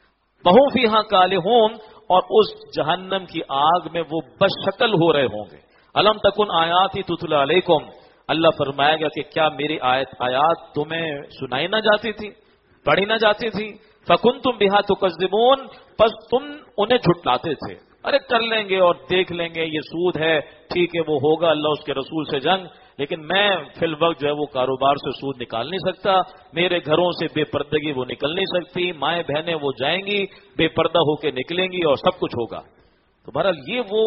وہم فیہا کالحون، اور اس جہنم کی آگ میں وہ بشکل ہو رہے ہوں گے۔ الم تکن آیاتی تتلی علیکم، اللہ فرمائے گا کہ کیا میری آیت آیات تمہیں سنائی نہ جاتی تھی، پڑھی نہ جاتی تھی، فکنتم بہا تکذبون، پس تم انہیں جھٹلاتے تھے، ارے کر لیں گے اور دیکھ لیں گے، یہ سود ہے، ٹھیک ہے وہ ہوگا، اللہ اس کے رسول سے جنگ، لیکن میں فی الوقت جو ہے وہ کاروبار سے سود نکال نہیں سکتا، میرے گھروں سے بے پردگی وہ نکل نہیں سکتی، مائیں بہنیں وہ جائیں گی بے پردہ ہو کے نکلیں گی اور سب کچھ ہوگا۔ تو بہرحال یہ وہ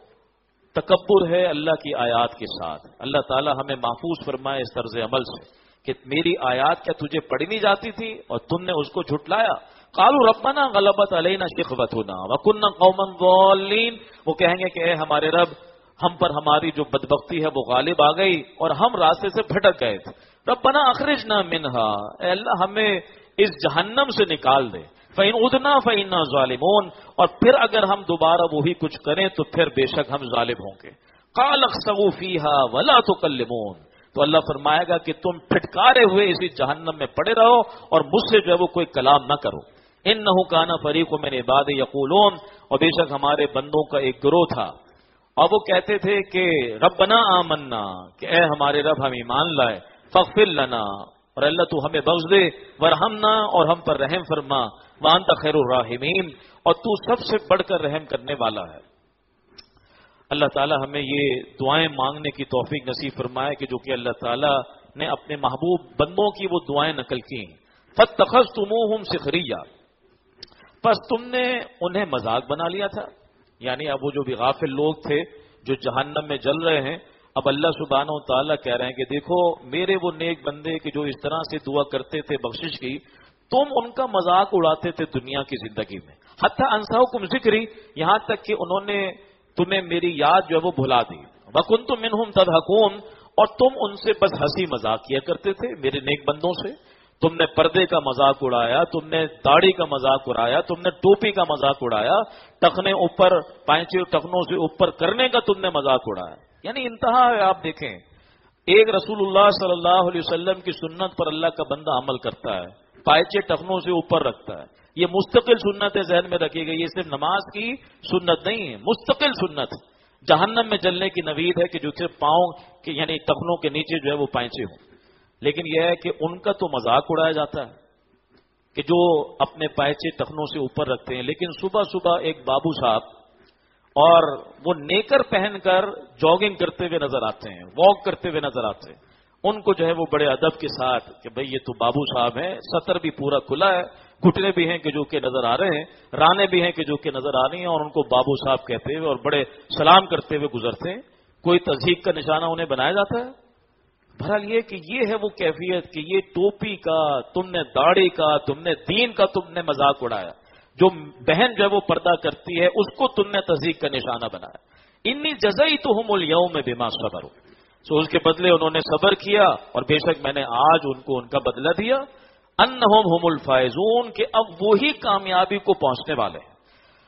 تکبر ہے اللہ کی آیات کے ساتھ۔ اللہ تعالی ہمیں محفوظ فرمائے اس طرز عمل سے کہ میری آیات کیا تجھے پڑھی نہیں جاتی تھی اور تم نے اس کو جھٹلایا۔ قالوا ربنا غلبت علینا شقوتنا وکنا قوما ضالین، وہ کہیں گے کہ اے ہمارے رب، ہم پر ہماری جو بدبختی ہے وہ غالب آ گئی اور ہم راستے سے بھٹک گئے تھے۔ ربنا اخرجنا منہا، اے اللہ ہمیں اس جہنم سے نکال دے۔ فَإِنْ عُدْنَا فَإِنَّا ظَالِمُونَ، اور پھر اگر ہم دوبارہ وہی کچھ کریں تو پھر بے شک ہم ظالم ہوں گے۔ قَالَ اخْسَئُوا فِيهَا وَلَا تُكَلِّمُونَ، تو اللہ فرمائے گا کہ تم پھٹکارے ہوئے اسی جہنم میں پڑے رہو اور مجھ سے جو ہے وہ کوئی کلام نہ کرو۔ إِنَّهُ كَانَ فَرِيقٌ مِّنْ عِبَادِي يَقُولُونَ، اور بے شک ہمارے بندوں کا ایک گروہ تھا اور وہ کہتے تھے کہ ربنا آمنا، کہ اے ہمارے رب ہم ایمان لائے، فاغفر لنا، اور اللہ تو ہمیں بخش دے، ورحمنا، اور ہم پر رحم فرما، وانت خیر الراحمین، اور تو سب سے بڑھ کر رحم کرنے والا ہے۔ اللہ تعالی ہمیں یہ دعائیں مانگنے کی توفیق نصیب فرمائے کہ جو کہ اللہ تعالی نے اپنے محبوب بندوں کی وہ دعائیں نقل کی۔ فاتخذتموہم سخریا، پس تم نے انہیں مذاق بنا لیا تھا، یعنی اب وہ جو بھی غافل لوگ تھے جو جہنم میں جل رہے ہیں، اب اللہ سبحانہ و تعالیٰ کہہ رہے ہیں کہ دیکھو میرے وہ نیک بندے کہ جو اس طرح سے دعا کرتے تھے بخشش کی، تم ان کا مذاق اڑاتے تھے دنیا کی زندگی میں، حتی انساؤکم ذکری، یہاں تک کہ انہوں نے تمہیں میری یاد جو ہے وہ بھلا دی، وکنتم منہم تضحکون، اور تم ان سے بس ہنسی مذاق کیا کرتے تھے میرے نیک بندوں سے، تم نے پردے کا مذاق اڑایا، تم نے داڑھی کا مذاق اڑایا، تم نے ٹوپی کا مذاق اڑایا، ٹخنے اوپر پائچے ٹخنوں سے اوپر کرنے کا تم نے مذاق اڑایا، یعنی انتہا ہے۔ آپ دیکھیں ایک رسول اللہ صلی اللہ علیہ وسلم کی سنت پر اللہ کا بندہ عمل کرتا ہے، پائچے ٹخنوں سے اوپر رکھتا ہے، یہ مستقل سنت ذہن میں رکھی گئی، یہ صرف نماز کی سنت نہیں ہے، مستقل سنت جہنم میں جلنے کی نوید ہے کہ جو صرف پاؤں کے یعنی ٹخنوں کے نیچے جو ہے وہ پائچے ہوں۔ لیکن یہ ہے کہ ان کا تو مذاق اڑایا جاتا ہے کہ جو اپنے پائچے ٹخنوں سے اوپر رکھتے ہیں، لیکن صبح صبح ایک بابو صاحب اور وہ نیکر پہن کر جاگنگ کرتے ہوئے نظر آتے ہیں، واک کرتے ہوئے نظر آتے ہیں، ان کو جو ہے وہ بڑے ادب کے ساتھ کہ بھئی یہ تو بابو صاحب ہیں، سطر بھی پورا کھلا ہے، گھٹنے بھی ہیں کہ جو کہ نظر آ رہے ہیں، رانے بھی ہیں کہ جو کہ نظر آ رہی ہیں، اور ان کو بابو صاحب کہتے ہوئے اور بڑے سلام کرتے ہوئے گزرتے ہیں، کوئی تہذیب کا نشانہ انہیں بنایا جاتا ہے؟ بہرحال یہ کہ یہ ہے وہ کیفیت کہ یہ ٹوپی کا، تم نے داڑھی کا، تم نے دین کا تم نے مذاق اڑایا، جو بہن جو ہے وہ پردہ کرتی ہے اس کو تم نے تہذیب کا نشانہ بنایا۔ انی جزیتہم الیوم بما صبروا، سو اس کے بدلے انہوں نے صبر کیا اور بے شک میں نے آج ان کو ان کا بدلہ دیا، انہم هم الفائزون، کہ اب وہی کامیابی کو پہنچنے والے ہیں۔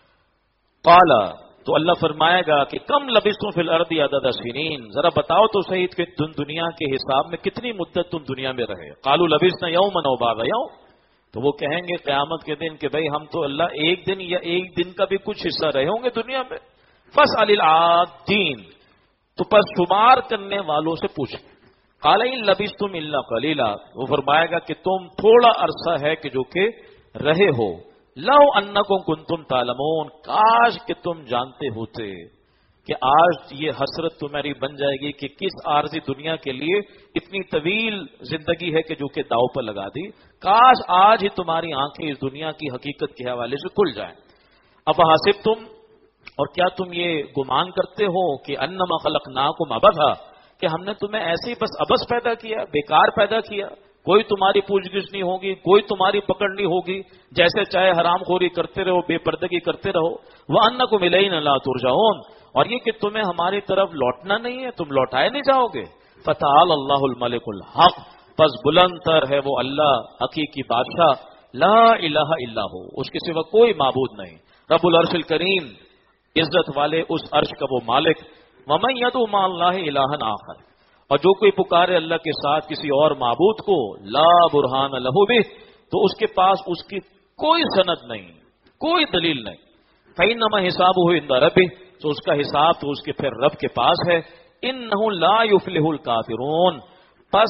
قال، تو اللہ فرمائے گا کہ کم لبثتم فی الارض عدد سنین، ذرا بتاؤ تو صحیح کہ تم دنیا کے حساب میں کتنی مدت تم دنیا میں رہے؟ قالوا لبثنا یوما او بعض یوم، تو وہ کہیں گے قیامت کے دن کہ بھئی ہم تو اللہ ایک دن یا ایک دن کا بھی کچھ حصہ رہے ہوں گے دنیا میں۔ فاسأل العادین، تو پس شمار کرنے والوں سے پوچھیں۔ قال ان لبثتم الا قلیلا، وہ فرمائے گا کہ تم تھوڑا عرصہ ہے کہ جو کہ رہے ہو۔ لو انکم کنتم تعلمون، کاش کہ تم جانتے ہوتے کہ آج یہ حسرت تمہاری بن جائے گی کہ کس عارضی دنیا کے لیے اتنی طویل زندگی ہے کہ جو کہ داؤ پر لگا دی، کاش آج ہی تمہاری آنکھیں اس دنیا کی حقیقت کے حوالے سے کھل جائیں۔ افحسبتم، اور کیا تم یہ گمان کرتے ہو کہ انما خلقناکم عبثا، کہ ہم نے تمہیں ایسے ہی بس عبث پیدا کیا، بیکار پیدا کیا، کوئی تمہاری پوچھ گچھ نہیں ہوگی، کوئی تمہاری پکڑ نہیں ہوگی، جیسے چاہے حرام خوری کرتے رہو، بے پردگی کرتے رہو۔ وَأَنَّكُمْ إِلَيْنَا لَا تُرْجَعُونَ، اور یہ کہ تمہیں ہماری طرف لوٹنا نہیں ہے، تم لوٹائے نہیں جاؤ گے۔ فَتَعَالَى اللَّهُ الْمَلِكُ الْحَقُّ، پس بلند تر ہے وہ اللہ حقیقی بادشاہ، لا الہ الا ہو، اس کے سوا کوئی معبود نہیں، رب العرش الکریم، عزت والے اس عرش کا وہ مالک۔ وَمَن يَدْعُ مَعَ اللَّهِ إِلَٰهًا آخَرَ، اور جو کوئی پکارے اللہ کے ساتھ کسی اور معبود کو، لا برہان لہ بہ، تو اس کے پاس اس کی کوئی سند نہیں، کوئی دلیل نہیں۔ فإنما حسابہ عند ربہ، تو اس کا حساب تو اس کے پھر رب کے پاس ہے۔ انہ لا یفلح الکافرون، پس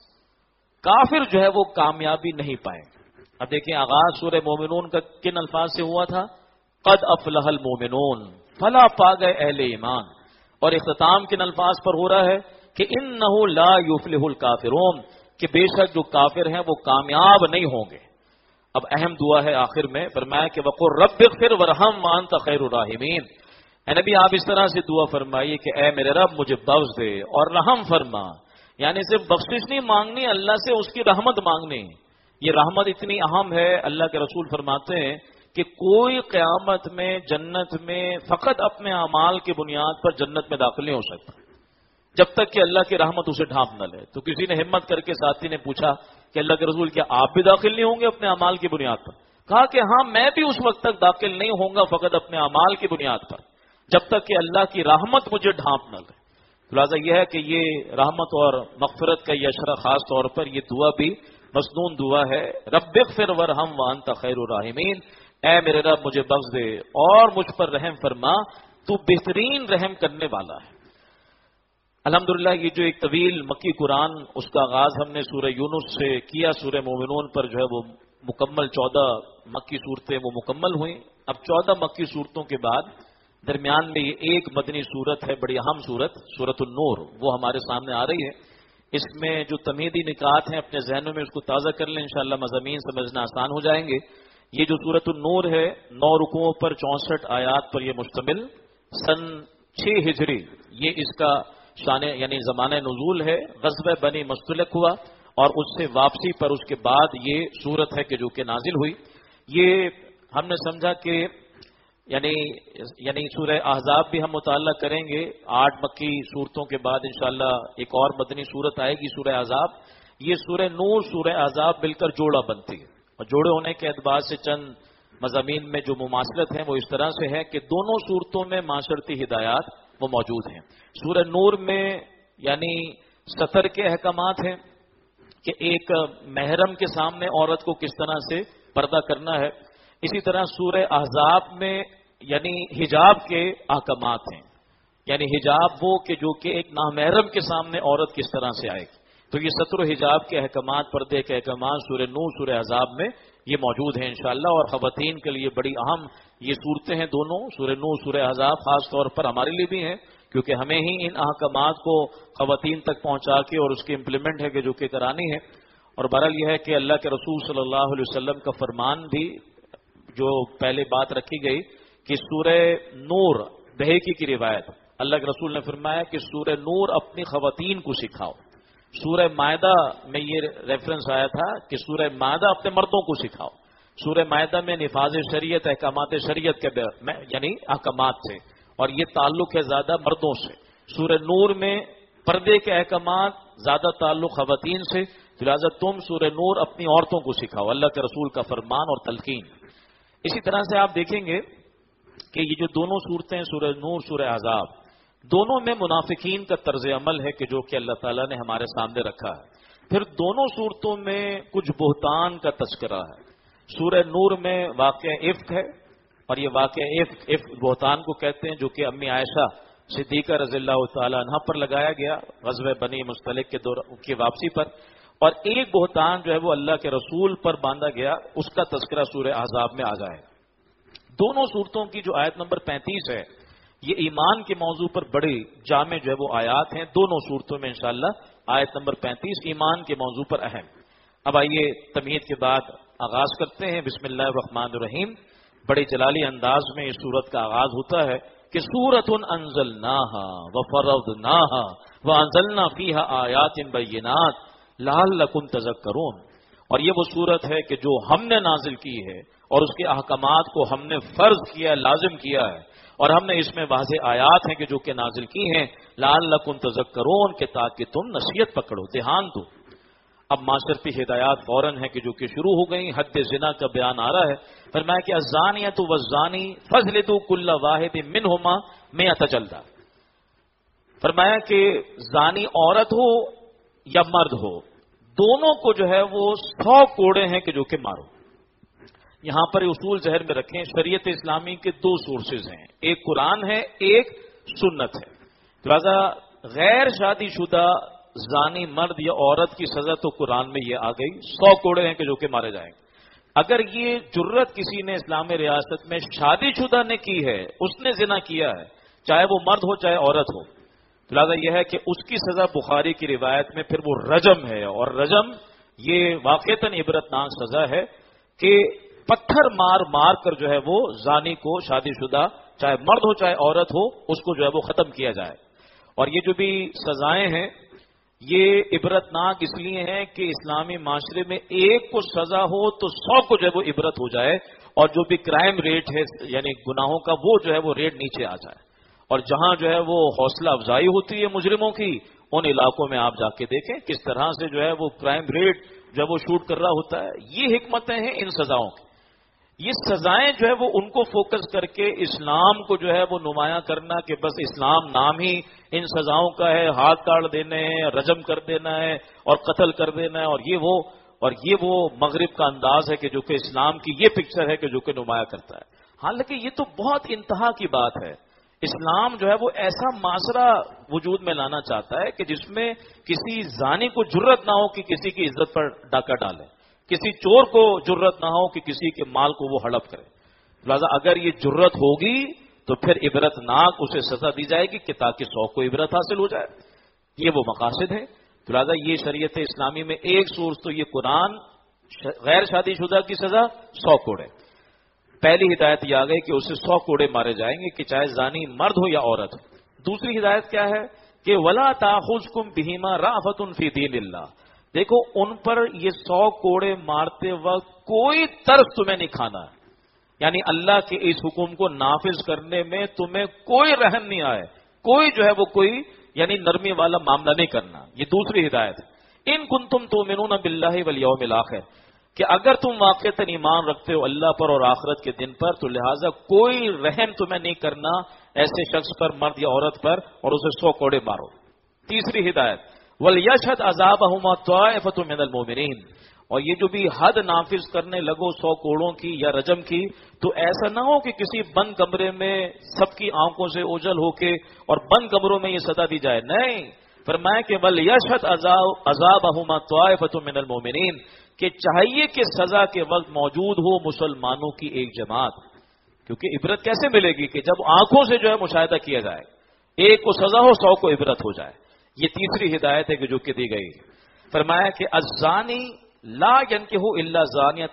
کافر جو ہے وہ کامیابی نہیں پائیں۔ اب دیکھیں آغاز سورہ مومنون کا کن الفاظ سے ہوا تھا؟ قد افلح المومنون، فلا پا گئے اہل ایمان، اور اختتام کن الفاظ پر ہو رہا ہے کہ انہ لا یفلح الکافرون، کہ بے شک جو کافر ہیں وہ کامیاب نہیں ہوں گے۔ اب اہم دعا ہے آخر میں، فرمایا کہ وقل رب اغفر ورحم وانت خیر الراحمین، اے نبی آپ اس طرح سے دعا فرمائیے کہ اے میرے رب مجھے بخش دے اور رحم فرما، یعنی صرف بخشش نہیں مانگنی، اللہ سے اس کی رحمت مانگنی۔ یہ رحمت اتنی اہم ہے، اللہ کے رسول فرماتے ہیں کہ کوئی قیامت میں جنت میں فقط اپنے اعمال کی بنیاد پر جنت میں داخل نہیں ہو سکتا جب تک کہ اللہ کی رحمت اسے ڈھانپ نہ لے۔ تو کسی نے ہمت کر کے ساتھی نے پوچھا کہ اللہ کے رسول کیا آپ بھی داخل نہیں ہوں گے اپنے اعمال کی بنیاد پر؟ کہا کہ ہاں میں بھی اس وقت تک داخل نہیں ہوں گا فقط اپنے اعمال کی بنیاد پر، جب تک کہ اللہ کی رحمت مجھے ڈھانپ نہ لے۔ خلاصہ یہ ہے کہ یہ رحمت اور مغفرت کا یہ اشرہ خاص طور پر یہ دعا بھی مسنون دعا ہے، رب اغفر ورحم وانت خیر الراحمین، اے میرے رب مجھے بخش دے اور مجھ پر رحم فرما، تو بہترین رحم کرنے والا ہے۔ الحمدللہ یہ جو ایک طویل مکی قرآن، اس کا آغاز ہم نے سورہ یونس سے کیا، سورہ مومنون پر جو ہے وہ مکمل چودہ مکی صورتیں وہ مکمل ہوئیں۔ اب چودہ مکی صورتوں کے بعد درمیان میں یہ ایک مدنی صورت ہے، بڑی اہم صورت، سورۃ النور، وہ ہمارے سامنے آ رہی ہے۔ اس میں جو تمہیدی نکات ہیں اپنے ذہنوں میں اس کو تازہ کر لیں، انشاءاللہ مضامین سمجھنا آسان ہو جائیں گے۔ یہ جو سورۃ النور ہے نو رکوعوں پر چونسٹھ آیات پر یہ مشتمل، سن چھ ہجری یہ اس کا شان یعنی زمانہ نزول ہے، غزوہ بنی مستلق ہوا اور اس سے واپسی پر اس کے بعد یہ صورت ہے کہ جو کہ نازل ہوئی۔ یہ ہم نے سمجھا کہ یعنی یعنی سورہ احزاب بھی ہم مطالعہ کریں گے، آٹھ مکی صورتوں کے بعد انشاءاللہ ایک اور مدنی صورت آئے گی سورہ احزاب۔ یہ سورہ نور سورہ احزاب مل کر جوڑا بنتی ہے، اور جوڑے ہونے کے اعتبار سے چند مضامین میں جو مماثلت ہیں وہ اس طرح سے ہے کہ دونوں صورتوں میں معاشرتی ہدایات وہ موجود ہیں۔ سورہ نور میں یعنی سطر کے احکامات ہیں کہ ایک محرم کے سامنے عورت کو کس طرح سے پردہ کرنا ہے. اسی طرح سورہ احزاب میں یعنی حجاب کے احکامات ہیں، یعنی حجاب وہ کہ جو کہ ایک نامحرم کے سامنے عورت کس طرح سے آئے گی. تو یہ سطر و حجاب کے احکامات، پردے کے احکامات سورہ نور، سورہ احزاب میں یہ موجود ہیں انشاءاللہ. اور خواتین کے لیے بڑی اہم یہ صورتیں ہیں دونوں، سورہ نور، سورہ احزاب، خاص طور پر ہمارے لیے بھی ہیں کیونکہ ہمیں ہی ان احکامات کو خواتین تک پہنچا کے اور اس کی امپلیمنٹ ہے کہ جو کہ کرانی ہے. اور بہرحال یہ ہے کہ اللہ کے رسول صلی اللہ علیہ وسلم کا فرمان بھی جو پہلے بات رکھی گئی کہ سورہ نور، بہیقی کی روایت، اللہ کے رسول نے فرمایا کہ سورہ نور اپنی خواتین کو سکھاؤ. سورہ مائدہ میں یہ ریفرنس آیا تھا کہ سورہ مائدہ اپنے مردوں کو سکھاؤ. سورہ مائدہ میں نفاذ شریعت، احکامات شریعت کے یعنی احکامات سے، اور یہ تعلق ہے زیادہ مردوں سے. سورہ نور میں پردے کے احکامات، زیادہ تعلق خواتین سے، لہٰذا تم سورہ نور اپنی عورتوں کو سکھاؤ، اللہ کے رسول کا فرمان اور تلقین. اسی طرح سے آپ دیکھیں گے کہ یہ جو دونوں صورتیں سورہ نور، سورہ احزاب، دونوں میں منافقین کا طرز عمل ہے کہ جو کہ اللہ تعالیٰ نے ہمارے سامنے رکھا ہے. پھر دونوں صورتوں میں کچھ بہتان کا تذکرہ ہے. سورہ نور میں واقعہ افک ہے، اور یہ واقعہ افک افک بہتان کو کہتے ہیں، جو کہ امی عائشہ صدیقہ رضی اللہ تعالی عنہ پر لگایا گیا غزوہ بنی مصطلق کے دور کی واپسی پر. اور ایک بہتان جو ہے وہ اللہ کے رسول پر باندھا گیا، اس کا تذکرہ سورہ احزاب میں آ جائے. دونوں صورتوں کی جو آیت نمبر پینتیس ہے یہ ایمان کے موضوع پر بڑی جامع جو ہے وہ آیات ہیں. دونوں صورتوں میں انشاءاللہ آیت نمبر پینتیس ایمان کے موضوع پر اہم. اب آئیے تمہید کے بعد آغاز کرتے ہیں. بسم اللہ الرحمن الرحیم. بڑے جلالی انداز میں اس سورت کا آغاز ہوتا ہے کہ سورۃ انزلناہا وفرضناہا وانزلنا فیہا آیات بینات لعلکم تذکرون. اور یہ وہ سورت ہے کہ جو ہم نے نازل کی ہے اور اس کے احکامات کو ہم نے فرض کیا، لازم کیا ہے، اور ہم نے اس میں واضح آیات ہیں کہ جو کہ نازل کی ہیں لعلکم تذکرون، کہ تاکہ تم نصیحت پکڑو، دھیان دو. اب معاشرتی ہدایات فوراً ہے کہ جو کہ شروع ہو گئی. حد زنا کا بیان آ رہا ہے. فرمایا کہ الزانیۃ والزانی فاجلدوا کل واحد منہما مئۃ جلدہ. فرمایا کہ زانی عورت ہو یا مرد ہو، دونوں کو جو ہے وہ سو کوڑے ہیں کہ جو کہ مارو. یہاں پر اصول ذہن میں رکھیں، شریعت اسلامی کے دو سورسز ہیں، ایک قرآن ہے، ایک سنت ہے. لہذا غیر شادی شدہ زانی مرد یا عورت کی سزا تو قرآن میں یہ آ گئی، سو کوڑے ہیں کہ جو کہ مارے جائیں گے. اگر یہ جرت کسی نے اسلامی ریاست میں شادی شدہ نے کی ہے، اس نے زنا کیا ہے، چاہے وہ مرد ہو چاہے عورت ہو، لہذا یہ ہے کہ اس کی سزا بخاری کی روایت میں پھر وہ رجم ہے. اور رجم یہ واقعتاً عبرتناک سزا ہے کہ پتھر مار مار کر جو ہے وہ زانی کو، شادی شدہ چاہے مرد ہو چاہے عورت ہو، اس کو جو ہے وہ ختم کیا جائے. اور یہ جو بھی سزائیں ہیں یہ عبرتناک اس لیے ہیں کہ اسلامی معاشرے میں ایک کو سزا ہو تو سو کو جو ہے وہ عبرت ہو جائے، اور جو بھی کرائم ریٹ ہے یعنی گناہوں کا وہ جو ہے وہ ریٹ نیچے آ جائے. اور جہاں جو ہے وہ حوصلہ افزائی ہوتی ہے مجرموں کی، ان علاقوں میں آپ جا کے دیکھیں کس طرح سے جو ہے وہ کرائم ریٹ جو ہے وہ شوٹ کر رہا ہوتا ہے. یہ حکمتیں ہیں ان سزاؤں کی. یہ سزائیں جو ہے وہ ان کو فوکس کر کے اسلام کو جو ہے وہ نمایاں کرنا کہ بس اسلام نام ہی ان سزاؤں کا ہے، ہاتھ کاٹ دینے ہیں، رجم کر دینا ہے اور قتل کر دینا ہے، اور یہ وہ اور یہ وہ مغرب کا انداز ہے کہ جو کہ اسلام کی یہ پکچر ہے کہ جو کہ نمایاں کرتا ہے. حالانکہ یہ تو بہت انتہا کی بات ہے. اسلام جو ہے وہ ایسا معاشرہ وجود میں لانا چاہتا ہے کہ جس میں کسی زانی کو جرت نہ ہو کہ کسی کی عزت پر ڈاکہ ڈالے، کسی چور کو جرت نہ ہو کہ کسی کے مال کو وہ ہڑپ کرے. لہذا اگر یہ جرت ہوگی تو پھر عبرت ناک اسے سزا دی جائے گی کہ تاکہ سو کو عبرت حاصل ہو جائے. یہ وہ مقاصد ہے. لہذا یہ شریعت اسلامی میں ایک سورس تو یہ قرآن، غیر شادی شدہ کی سزا سو کوڑے. پہلی ہدایت یہ آ گئی کہ اسے سو کوڑے مارے جائیں گے کہ چاہے زانی مرد ہو یا عورت ہو. دوسری ہدایت کیا ہے کہ ولا تاخذکم بہما رأفۃ فی دین اللہ. دیکھو ان پر یہ سو کوڑے مارتے وقت کوئی ترس تمہیں نہیں کھانا ہے، یعنی اللہ کے اس حکم کو نافذ کرنے میں تمہیں کوئی رحم نہیں آئے، کوئی جو ہے وہ کوئی یعنی نرمی والا معاملہ نہیں کرنا. یہ دوسری ہدایت ہے. ان کنتم تؤمنون باللہ والیوم الآخر، کہ اگر تم واقعتاً ایمان رکھتے ہو اللہ پر اور آخرت کے دن پر تو لہٰذا کوئی رحم تمہیں نہیں کرنا ایسے شخص پر، مرد یا عورت پر، اور اسے سو کوڑے مارو. تیسری ہدایت وَلْيَشْهَدْ عَذَابَهُمَا طَائِفَةٌ مِّنَ الْمُؤْمِنِينَ، اور یہ جو بھی حد نافذ کرنے لگو سو کوڑوں کی یا رجم کی، تو ایسا نہ ہو کہ کسی بند کمرے میں سب کی آنکھوں سے اوجھل ہو کے اور بند کمروں میں یہ سزا دی جائے، نہیں، فرمایا کہ وَلْيَشْهَدْ عَذَابَهُمَا طَائِفَةٌ مِّنَ الْمُؤْمِنِينَ، کہ چاہیے کہ سزا کے وقت موجود ہو مسلمانوں کی ایک جماعت، کیونکہ عبرت کیسے ملے گی کہ جب آنکھوں سے جو ہے مشاہدہ کیا جائے، ایک کو سزا ہو سو کو عبرت ہو جائے۔ یہ تیسری ہدایت ہے کہ جو کہ دی گئی، فرمایا کہ الزانی لا ينکحو الا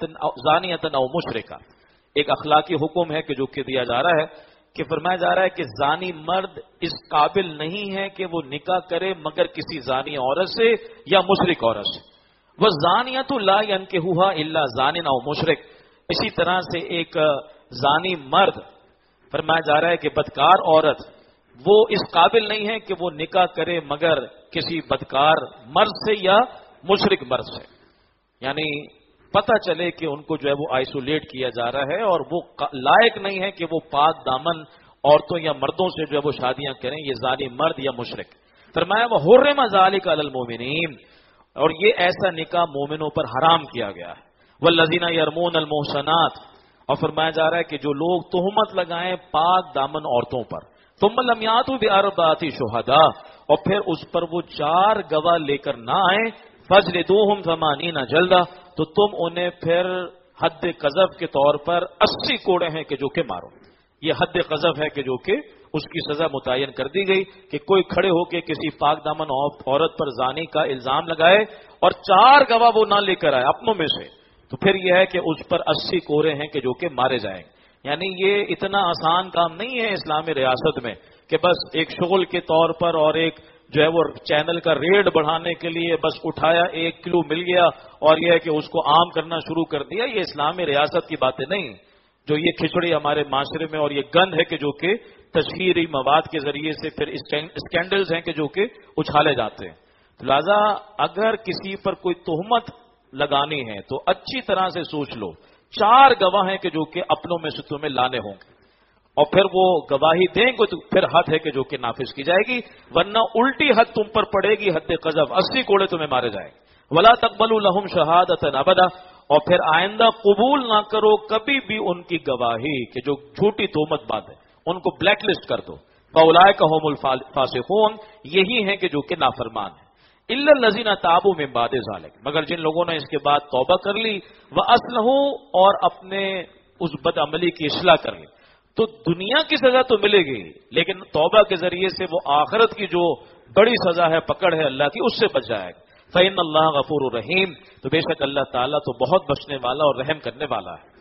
زانیۃ او مشرکہ، ایک اخلاقی حکم ہے کہ جو کہ دیا جا رہا ہے کہ فرمایا جا رہا ہے کہ زانی مرد اس قابل نہیں ہے کہ وہ نکاح کرے مگر کسی زانی عورت سے یا مشرک عورت سے، والزانیۃ لا ينکحوها الا زان او مشرک، اسی طرح سے ایک زانی مرد فرمایا جا رہا ہے کہ بدکار عورت وہ اس قابل نہیں ہے کہ وہ نکاح کرے مگر کسی بدکار مرد سے یا مشرک مرد سے، یعنی پتہ چلے کہ ان کو جو ہے وہ آئسولیٹ کیا جا رہا ہے اور وہ لائق نہیں ہے کہ وہ پاک دامن عورتوں یا مردوں سے جو ہے وہ شادیاں کریں، یہ زانی مرد یا مشرک۔ فرمایا وَحُرِّمَ ذَلِكَ عَلَى الْمُؤْمِنِينَ، اور یہ ایسا نکاح مومنوں پر حرام کیا گیا ہے۔ وَالَّذِينَ يَرْمُونَ الْمُحْصَنَاتِ، اور فرمایا جا رہا ہے کہ جو لوگ تہمت لگائیں پاک دامن عورتوں پر، ثُمَّ لَمْ يَأْتُوا بِأَرْبَعَةِ شُهَدَاءَ، اور پھر اس پر وہ چار گواہ لے کر نہ آئیں، فَاجْلِدُوهُمْ ثَمَانِينَ جَلْدَةً، تو تم انہیں پھر حد قذف کے طور پر اسی کوڑے ہیں کہ جو کہ مارو۔ یہ حد قذف ہے کہ جو کہ اس کی سزا متعین کر دی گئی کہ کوئی کھڑے ہو کے کسی پاک دامن عورت پر زانی کا الزام لگائے اور چار گواہ وہ نہ لے کر آئے اپنوں میں سے، تو پھر یہ ہے کہ اس پر اسی کوڑے ہیں کہ جو کہ مارے جائیں۔ یعنی یہ اتنا آسان کام نہیں ہے اسلامی ریاست میں کہ بس ایک شغل کے طور پر اور ایک جو ہے وہ چینل کا ریٹ بڑھانے کے لیے بس اٹھایا، ایک کلو مل گیا اور یہ ہے کہ اس کو عام کرنا شروع کر دیا۔ یہ اسلامی ریاست کی باتیں نہیں، جو یہ کھچڑی ہمارے معاشرے میں اور یہ گند ہے کہ جو کہ تشہیری مواد کے ذریعے سے پھر اسکینڈلز ہیں کہ جو کہ اچھالے جاتے ہیں۔ لہذا اگر کسی پر کوئی تہمت لگانی ہے تو اچھی طرح سے سوچ لو، چار گواہ ہیں کہ جو کہ اپنوں میں سے تمہیں لانے ہوں گے، اور پھر وہ گواہی دیں گے تو پھر حد ہے کہ جو کہ نافذ کی جائے گی، ورنہ الٹی حد تم پر پڑے گی، حد قذف، اسی کوڑے تمہیں مارے جائیں گے۔ ولا تقبلوا لهم شهادة ابدا، اور پھر آئندہ قبول نہ کرو کبھی بھی ان کی گواہی کہ جو جھوٹی تہمت باندھے، ان کو بلیک لسٹ کر دو۔ فاولئک هم الفاسقون، یہی ہیں کہ جو کہ نافرمان ہیں۔ الا الذين تابوا من بعد ذلك، مگر جن لوگوں نے اس کے بعد توبہ کر لی، واصلحوا، اور اپنے اس بد عملی کی اصلاح کر لی، تو دنیا کی سزا تو ملے گی لیکن توبہ کے ذریعے سے وہ آخرت کی جو بڑی سزا ہے، پکڑ ہے اللہ کی، اس سے بچ جائے گا۔ فإن اللہ غفور الرحیم، تو بے شک اللہ تعالیٰ تو بہت بخشنے والا اور رحم کرنے والا ہے۔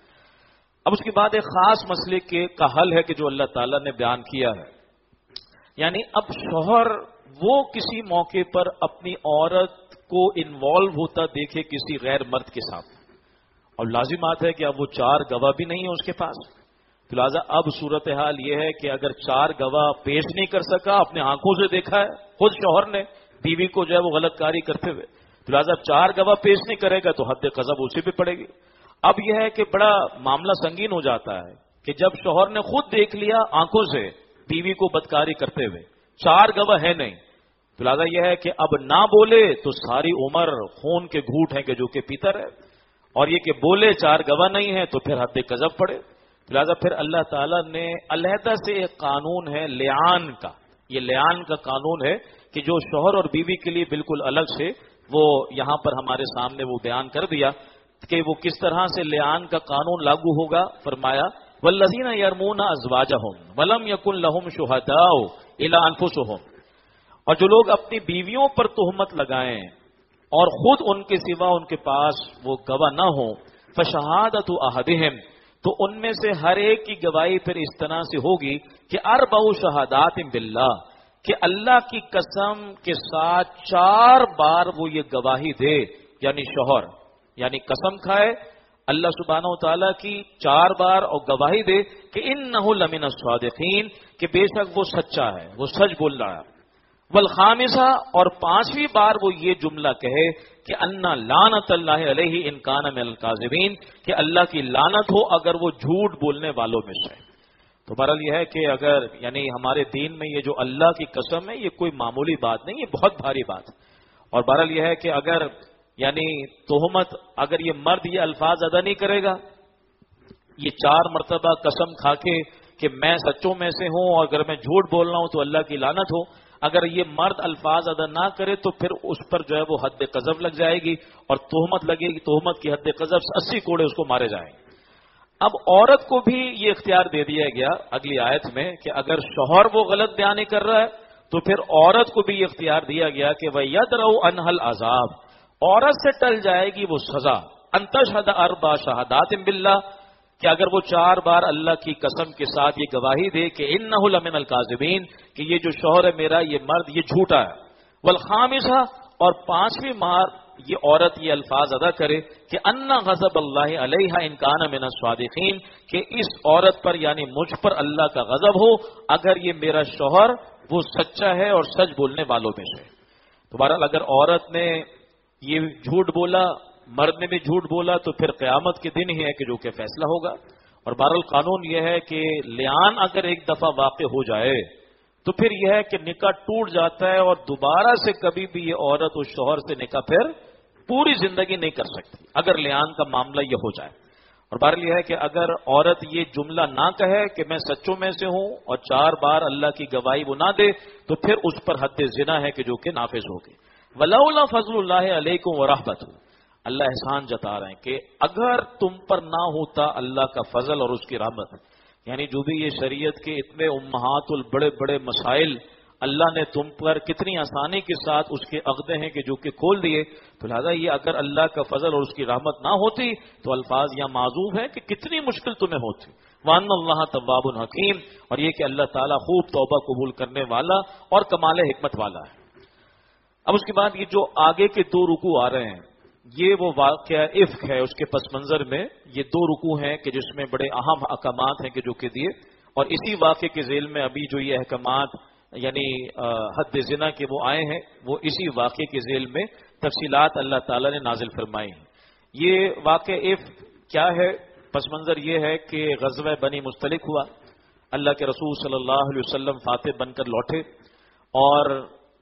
اب اس کے بعد ایک خاص مسئلے کے کا حل ہے کہ جو اللہ تعالیٰ نے بیان کیا ہے، یعنی اب شوہر وہ کسی موقع پر اپنی عورت کو انوالو ہوتا دیکھے کسی غیر مرد کے ساتھ، اور لازمات ہے کہ اب وہ چار گواہ بھی نہیں ہے اس کے پاس، تو لہٰذا اب صورتحال یہ ہے کہ اگر چار گواہ پیش نہیں کر سکا، اپنے آنکھوں سے دیکھا ہے خود شوہر نے بیوی کو جو ہے وہ غلط کاری کرتے ہوئے، تو لہٰذا چار گواہ پیش نہیں کرے گا تو حد قذف اسی پہ پڑے گی۔ اب یہ ہے کہ بڑا معاملہ سنگین ہو جاتا ہے کہ جب شوہر نے خود دیکھ لیا آنکھوں سے بیوی کو بدکاری کرتے ہوئے، چار گواہ ہے نہیں، تو لہٰذا یہ ہے کہ اب نہ بولے تو ساری عمر خون کے گھوٹ ہیں کہ جو کہ پیتا رہے، اور یہ کہ بولے چار گواہ نہیں ہے تو پھر حد قذف پڑے۔ لہذا پھر اللہ تعالیٰ نے علیحدہ سے ایک قانون ہے لیان کا، یہ لیان کا قانون ہے کہ جو شوہر اور بیوی کے لیے بالکل الگ سے وہ یہاں پر ہمارے سامنے وہ بیان کر دیا کہ وہ کس طرح سے لیان کا قانون لاگو ہوگا۔ فرمایا والذین یرمون ازواجہم ولم یکن لہم شہداء الا انفسہم، اور جو لوگ اپنی بیویوں پر تہمت لگائیں اور خود ان کے سوا ان کے پاس وہ گواہ نہ ہوں، فشہادۃ احدہم، تو ان میں سے ہر ایک کی گواہی پھر اس طرح سے ہوگی کہ اربع شہادات باللہ، کہ اللہ کی قسم کے ساتھ چار بار وہ یہ گواہی دے، یعنی شوہر یعنی قسم کھائے اللہ سبحانہ و تعالیٰ کی چار بار اور گواہی دے کہ انہ لمن الصادقین، کہ بے شک وہ سچا ہے، وہ سچ بول رہا ہے۔ والخامسہ، اور پانچویں بار وہ یہ جملہ کہے کہ انا لعنت اللہ علیہ ان کان من الکاذبین، کہ اللہ کی لعنت ہو اگر وہ جھوٹ بولنے والوں میں سے۔ تو بہرحال یہ ہے کہ اگر یعنی ہمارے دین میں یہ جو اللہ کی قسم ہے یہ کوئی معمولی بات نہیں، یہ بہت بھاری بات ہے، اور بہرحال یہ ہے کہ اگر یعنی تہمت اگر یہ مرد یہ الفاظ ادا نہیں کرے گا، یہ چار مرتبہ قسم کھا کے کہ میں سچوں میں سے ہوں اور اگر میں جھوٹ بول رہا ہوں تو اللہ کی لعنت ہو، اگر یہ مرد الفاظ ادا نہ کرے تو پھر اس پر جو ہے وہ حد قذف لگ جائے گی اور تہمت لگے گی، تہمت کی حد قذف سے اسی کوڑے اس کو مارے جائیں گے۔ اب عورت کو بھی یہ اختیار دے دیا گیا اگلی آیت میں کہ اگر شوہر وہ غلط بیان کر رہا ہے تو پھر عورت کو بھی یہ اختیار دیا گیا کہ وَيَدْرَوْ أَنْهَا الْعَذَابِ، عورت سے ٹل جائے گی وہ سزا، أَن تَشْهَدَ أَرْبَعَ شَهَادَاتٍ بِاللَّهِ، کہ اگر وہ چار بار اللہ کی قسم کے ساتھ یہ گواہی دے کہ انہ لمن الکاذبین، کہ یہ جو شوہر ہے میرا یہ مرد یہ جھوٹا ہے، والخامسہ، اور پانچویں مار یہ عورت یہ الفاظ ادا کرے کہ ان غضب اللہ علیہا ان کان من الصادقین، کہ اس عورت پر یعنی مجھ پر اللہ کا غضب ہو اگر یہ میرا شوہر وہ سچا ہے اور سچ بولنے والوں میں سے۔ تو بہرحال اگر عورت نے یہ جھوٹ بولا، مرد نے بھی جھوٹ بولا، تو پھر قیامت کے دن ہی ہے کہ جو کہ فیصلہ ہوگا۔ اور بہرحال قانون یہ ہے کہ لیان اگر ایک دفعہ واقع ہو جائے تو پھر یہ ہے کہ نکاح ٹوٹ جاتا ہے اور دوبارہ سے کبھی بھی یہ عورت اس شوہر سے نکاح پھر پوری زندگی نہیں کر سکتی اگر لیان کا معاملہ یہ ہو جائے۔ اور بہرحال یہ ہے کہ اگر عورت یہ جملہ نہ کہے کہ میں سچوں میں سے ہوں اور چار بار اللہ کی گواہی وہ نہ دے تو پھر اس پر حد زنا ہے کہ جو کہ نافذ ہوگی۔ ولولا فضل اللہ علیکم ورحمتہ، اللہ احسان جتا رہے ہیں کہ اگر تم پر نہ ہوتا اللہ کا فضل اور اس کی رحمت، یعنی جو بھی یہ شریعت کے اتنے امہات البڑے بڑے مسائل اللہ نے تم پر کتنی آسانی کے ساتھ اس کے عقدے ہیں کہ جو کہ کھول دیے، تو لہذا یہ اگر اللہ کا فضل اور اس کی رحمت نہ ہوتی تو الفاظ یہاں معذوف ہے کہ کتنی مشکل تمہیں ہوتی۔ وَأَنَّ اللَّهَ تَوَّابٌ حَكِيمٌ، اور یہ کہ اللہ تعالیٰ خوب توبہ قبول کرنے والا اور کمال حکمت والا ہے۔ اب اس کے بعد یہ جو آگے کے دو رکوع آ رہے ہیں یہ وہ واقعہ افک ہے، اس کے پس منظر میں یہ دو رکوع ہیں کہ جس میں بڑے اہم احکامات ہیں کہ جو کہ دیے، اور اسی واقعے کے ذیل میں ابھی جو یہ احکامات یعنی حد زنا کے وہ آئے ہیں وہ اسی واقعے کے ذیل میں تفصیلات اللہ تعالیٰ نے نازل فرمائی ہیں۔ یہ واقعہ افک کیا ہے؟ پس منظر یہ ہے کہ غزوہ بنی مستلق ہوا، اللہ کے رسول صلی اللہ علیہ وسلم فاتح بن کر لوٹے، اور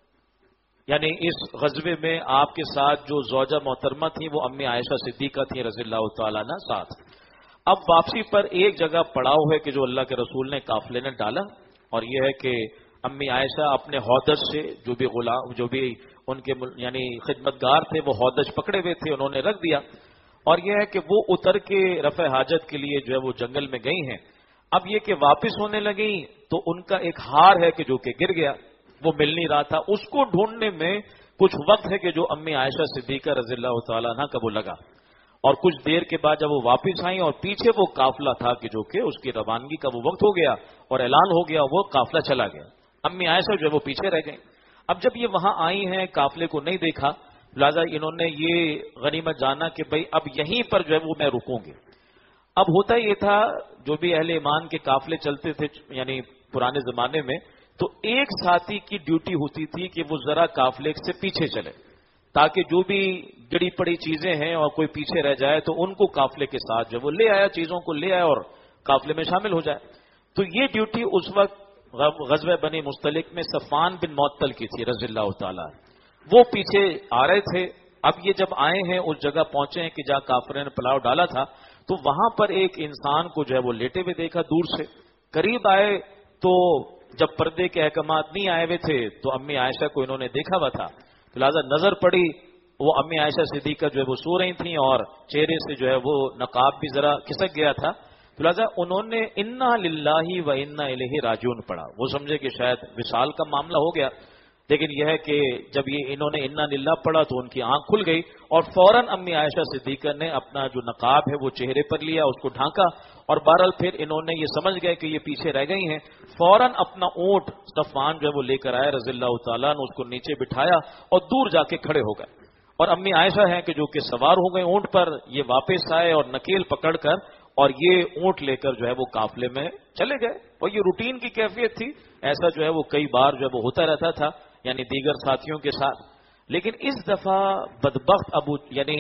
یعنی اس غزوے میں آپ کے ساتھ جو زوجہ محترمہ تھیں وہ امی عائشہ صدیقہ تھیں رضی اللہ تعالیٰ عنہ ساتھ۔ اب واپسی پر ایک جگہ پڑاؤ ہے کہ جو اللہ کے رسول نے قافلے نے ڈالا، اور یہ ہے کہ امی عائشہ اپنے ہودج سے جو بھی غلام جو بھی ان کے یعنی خدمتگار تھے وہ ہودج پکڑے ہوئے تھے انہوں نے رکھ دیا، اور یہ ہے کہ وہ اتر کے رفع حاجت کے لیے جو ہے وہ جنگل میں گئی ہیں۔ اب یہ کہ واپس ہونے لگیں تو ان کا ایک ہار ہے کہ جو کہ گر گیا، وہ مل نہیں رہا تھا، اس کو ڈھونڈنے میں کچھ وقت ہے کہ جو امی عائشہ صدیقہ رضی اللہ تعالیٰ عنہ کا وہ لگا، اور کچھ دیر کے بعد جب وہ واپس آئیں اور پیچھے وہ قافلہ تھا کہ جو کہ اس کی روانگی کا وہ وقت ہو گیا اور اعلان ہو گیا، وہ قافلہ چلا گیا، امی عائشہ جو ہے وہ پیچھے رہ گئیں۔ اب جب یہ وہاں آئی ہیں قافلے کو نہیں دیکھا، لہٰذا انہوں نے یہ غنیمت جانا کہ بھئی اب یہیں پر جو ہے وہ میں رکوں گی۔ اب ہوتا یہ تھا جو بھی اہل ایمان کے قافلے چلتے تھے یعنی پرانے زمانے میں، تو ایک ساتھی کی ڈیوٹی ہوتی تھی کہ وہ ذرا قافلے سے پیچھے چلے تاکہ جو بھی گڑی پڑی چیزیں ہیں اور کوئی پیچھے رہ جائے تو ان کو قافلے کے ساتھ جو وہ لے آیا، چیزوں کو لے آیا اور قافلے میں شامل ہو جائے۔ تو یہ ڈیوٹی اس وقت غزوہ بنی مستلق میں صفوان بن معطل کی تھی رضی اللہ تعالیٰ، وہ پیچھے آ رہے تھے۔ اب یہ جب آئے ہیں اس جگہ پہنچے ہیں کہ جہاں کافروں نے پلاؤ ڈالا تھا، تو وہاں پر ایک انسان کو جو ہے وہ لیٹے ہوئے دیکھا دور سے، قریب آئے تو جب پردے کے احکامات نہیں آئے ہوئے تھے تو امی عائشہ کو انہوں نے دیکھا ہوا تھا، تو لہٰذا نظر پڑی، وہ امی عائشہ صدیقہ جو ہے وہ سو رہی تھیں اور چہرے سے جو ہے وہ نقاب بھی ذرا کھسک گیا تھا، تو لہٰذا انہوں نے انا للہ و انا الیہ راجعون پڑھا۔ وہ سمجھے کہ شاید وصال کا معاملہ ہو گیا، لیکن یہ ہے کہ جب یہ انہوں نے انا للہ پڑھا تو ان کی آنکھ کھل گئی اور فوراً امی عائشہ صدیقہ نے اپنا جو نقاب ہے وہ چہرے پر لیا، اس کو ڈھانکا، اور بہرحال پھر انہوں نے یہ سمجھ گئے کہ یہ پیچھے رہ گئی ہیں، فوراً اپنا اونٹ صفوان جو ہے وہ لے کر آئے رضی اللہ تعالیٰ نے، اس کو نیچے بٹھایا اور دور جا کے کھڑے ہو گئے، اور امی عائشہ ہیں کہ جو کہ سوار ہو گئے اونٹ پر، یہ واپس آئے اور نکیل پکڑ کر اور یہ اونٹ لے کر جو ہے وہ قافلے میں چلے گئے، اور یہ روٹین کی کیفیت تھی، ایسا جو ہے وہ کئی بار جو ہے وہ ہوتا رہتا تھا یعنی دیگر ساتھیوں کے ساتھ۔ لیکن اس دفعہ بدبخت ابو یعنی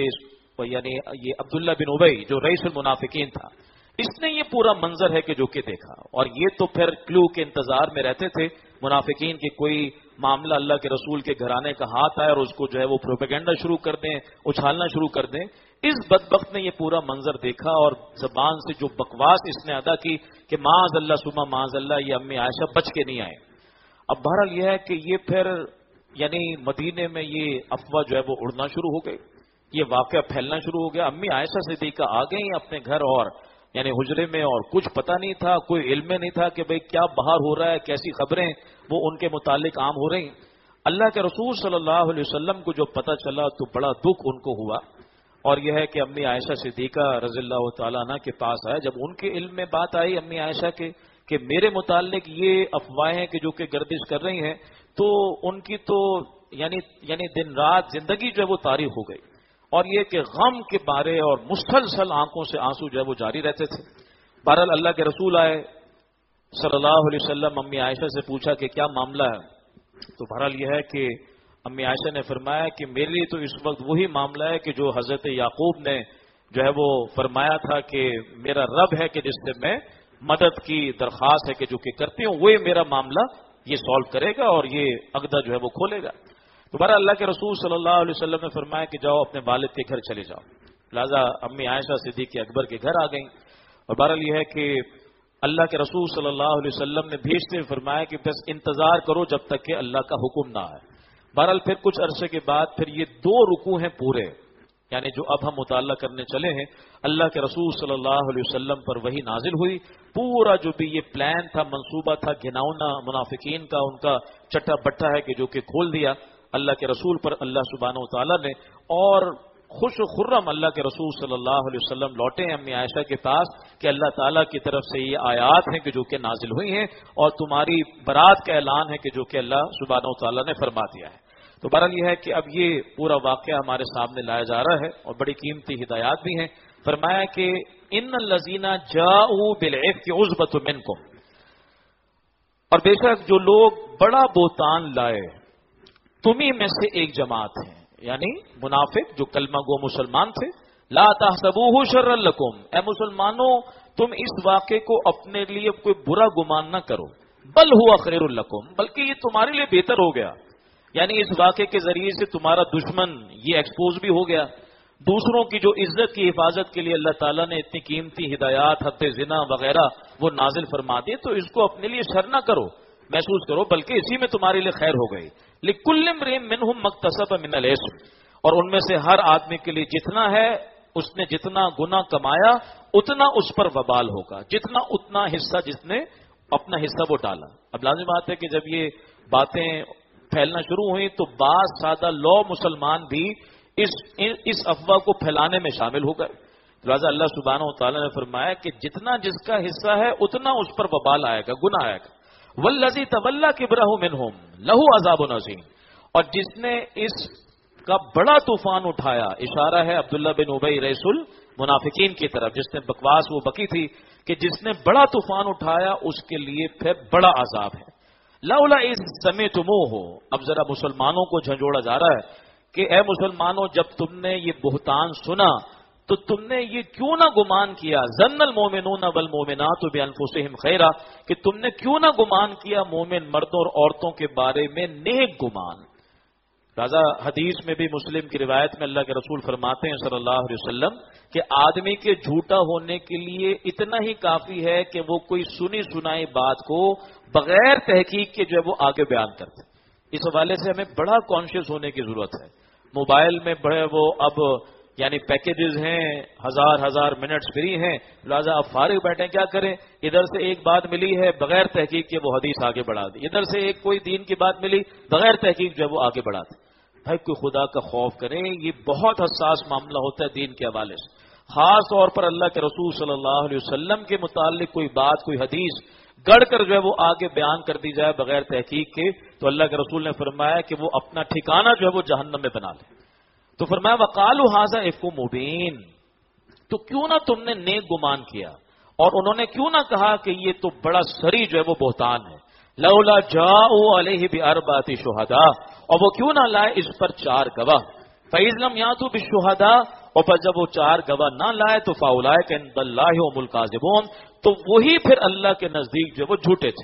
یہ یعنی یہ عبداللہ بن ابی جو رئیس المنافقین تھا، اس نے یہ پورا منظر ہے کہ جو کہ دیکھا، اور یہ تو پھر کلو کے انتظار میں رہتے تھے منافقین کی کوئی معاملہ اللہ کے رسول کے گھرانے کا ہاتھ آئے اور اس کو جو ہے وہ پروپیگنڈا شروع کر دیں، اچھالنا شروع کر دیں. اس بدبخت نے یہ پورا منظر دیکھا اور زبان سے جو بکواس اس نے ادا کی کہ معاذ اللہ سما معاذ اللہ، یہ امی عائشہ بچ کے نہیں آئے. اب بہرحال یہ ہے کہ یہ پھر یعنی مدینے میں یہ افواہ جو ہے وہ اڑنا شروع ہو گئی، یہ واقعہ پھیلنا شروع ہو گیا. امی عائشہ صدیقہ آ گئی اپنے گھر اور یعنی حجرے میں، اور کچھ پتہ نہیں تھا، کوئی علم نہیں تھا کہ بھئی کیا باہر ہو رہا ہے، کیسی خبریں وہ ان کے متعلق عام ہو رہی. اللہ کے رسول صلی اللہ علیہ وسلم کو جو پتہ چلا تو بڑا دکھ ان کو ہوا، اور یہ ہے کہ امی عائشہ صدیقہ رضی اللہ تعالیٰ عنہ کے پاس آئے. جب ان کے علم میں بات آئی امی عائشہ کے کہ میرے متعلق یہ افواہیں کہ جو کہ گردش کر رہی ہیں، تو ان کی تو یعنی یعنی دن رات زندگی جو ہے وہ تاریخ ہو گئی، اور یہ کہ غم کے بارے اور مسلسل آنکھوں سے آنسو جو ہے وہ جاری رہتے تھے. بہرحال اللہ کے رسول آئے صلی اللہ علیہ وسلم، امی عائشہ سے پوچھا کہ کیا معاملہ ہے. تو بہرحال یہ ہے کہ امی عائشہ نے فرمایا کہ میرے لیے تو اس وقت وہی معاملہ ہے کہ جو حضرت یعقوب نے جو ہے وہ فرمایا تھا کہ میرا رب ہے کہ جس سے میں مدد کی درخواست ہے کہ جو کہ کرتی ہوں، وہی میرا معاملہ یہ سالو کرے گا اور یہ عقدہ جو ہے وہ کھولے گا. دوبارہ اللہ کے رسول صلی اللہ علیہ وسلم نے فرمایا کہ جاؤ اپنے والد کے گھر چلے جاؤ. لہذا امی عائشہ صدیقہ اکبر کے گھر آ گئیں، اور بہرحال یہ ہے کہ اللہ کے رسول صلی اللہ علیہ وسلم نے بھیجتے ہوئے فرمایا کہ بس انتظار کرو جب تک کہ اللہ کا حکم نہ آئے. بہرحال پھر کچھ عرصے کے بعد پھر یہ دو رکوع ہیں پورے، یعنی جو اب ہم مطالعہ کرنے چلے ہیں، اللہ کے رسول صلی اللہ علیہ وسلم پر وہی نازل ہوئی. پورا جو بھی یہ پلان تھا، منصوبہ تھا گھناؤنا منافقین کا، ان کا چٹا بٹا ہے کہ جو کہ کھول دیا اللہ کے رسول پر اللہ سبحانہ و تعالیٰ نے. اور خوش و خرم اللہ کے رسول صلی اللہ علیہ وسلم لوٹے ہیں امی عائشہ کے پاس کہ اللہ تعالیٰ کی طرف سے یہ آیات ہیں کہ جو کہ نازل ہوئی ہیں، اور تمہاری برات کا اعلان ہے کہ جو کہ اللہ سبحانہ و تعالیٰ نے فرما دیا ہے. تو بہرحال یہ ہے کہ اب یہ پورا واقعہ ہمارے سامنے لایا جا رہا ہے، اور بڑی قیمتی ہدایات بھی ہیں. فرمایا کہ ان الذین جاؤوا بالعفک عصبۃ منکم، اور بے شک جو لوگ بڑا بہتان لائے تمہیں میں سے ایک جماعت ہے، یعنی منافق جو کلمہ گو مسلمان تھے. لا تحسبوہ شرا لکم، اے مسلمانوں تم اس واقعے کو اپنے لیے کوئی برا گمان نہ کرو، بل ہوا خیر لکم، بلکہ یہ تمہارے لیے بہتر ہو گیا. یعنی اس واقعے کے ذریعے سے تمہارا دشمن یہ ایکسپوز بھی ہو گیا. دوسروں کی جو عزت کی حفاظت کے لیے اللہ تعالیٰ نے اتنی قیمتی ہدایات، حد زنا وغیرہ وہ نازل فرما دی، تو اس کو اپنے لیے شر نہ کرو، محسوس کرو، بلکہ اسی میں تمہارے لیے خیر ہو گئی. لِكُلِّ امْرِئٍ مِّنْهُمْ مَا اكْتَسَبَ مِنَ الْإِثْمِ، اور ان میں سے ہر آدمی کے لیے جتنا ہے اس نے جتنا گناہ کمایا اتنا اس پر وبال ہوگا، جتنا اتنا حصہ جس نے اپنا حصہ وہ ڈالا. اب لازم بات ہے کہ جب یہ باتیں پھیلنا شروع ہوئی تو بعض سادہ لو مسلمان بھی اس اس افواہ کو پھیلانے میں شامل ہو گئے. لہٰذا اللہ سبحانہ و تعالیٰ نے فرمایا کہ جتنا جس کا حصہ ہے اتنا اس پر وبال آئے گا، گناہ آئے گا. والذی تولی کبرہ منہم لہ عذاب عظیم، اور جس نے اس کا بڑا طوفان اٹھایا، اشارہ ہے عبداللہ بن ابی رئیس المنافقین کی طرف، جس نے بکواس وہ بکی تھی کہ جس نے بڑا طوفان اٹھایا اس کے لیے پھر بڑا عذاب ہے. لولا اذ سمعتموہ، اب ذرا مسلمانوں کو جھنجھوڑا جا رہا ہے کہ اے مسلمانوں جب تم نے یہ بہتان سنا تو تم نے یہ کیوں نہ گمان کیا، ظن المومنون والمومنات بانفسہم خیرا، کہ تم نے کیوں نہ گمان کیا مومن مردوں اور عورتوں کے بارے میں نیک گمان. رضا حدیث میں بھی مسلم کی روایت میں اللہ کے رسول فرماتے ہیں صلی اللہ علیہ وسلم کہ آدمی کے جھوٹا ہونے کے لیے اتنا ہی کافی ہے کہ وہ کوئی سنی سنائی بات کو بغیر تحقیق کے جو ہے وہ آگے بیان کرتے. اس حوالے سے ہمیں بڑا کانشیس ہونے کی ضرورت ہے. موبائل میں بڑے وہ اب یعنی پیکیجز ہیں، ہزار ہزار منٹس فری ہیں، لہٰذا آپ فارغ بیٹھیں کیا کریں، ادھر سے ایک بات ملی ہے بغیر تحقیق کے وہ حدیث آگے بڑھا دی، ادھر سے ایک کوئی دین کی بات ملی بغیر تحقیق جو ہے وہ آگے بڑھا دی. بھائی کوئی خدا کا خوف کریں، یہ بہت حساس معاملہ ہوتا ہے دین کے حوالے سے. خاص طور پر اللہ کے رسول صلی اللہ علیہ وسلم کے متعلق کوئی بات کوئی حدیث گڑھ کر جو ہے وہ آگے بیان کر دی جائے بغیر تحقیق کے، تو اللہ کے رسول نے فرمایا کہ وہ اپنا ٹھکانہ جو ہے وہ جہنم میں بنا لے. تو فرمایا وقالوا ھذا افک مبین، تو کیوں نہ تم نے نیک گمان کیا، اور انہوں نے کیوں نہ کہا کہ یہ تو بڑا سری جو ہے وہ بہتان ہے. لولا جاؤوا علیہ باربعۃ شہداء، اور وہ کیوں نہ لائے اس پر چار گواہ. فاذ لم یاتوا بالشہداء، اور پھر جب وہ چار گواہ نہ لائے تو فاولئک عند اللہ هم الکاذبون، تو وہی پھر اللہ کے نزدیک جو وہ جھوٹے تھے.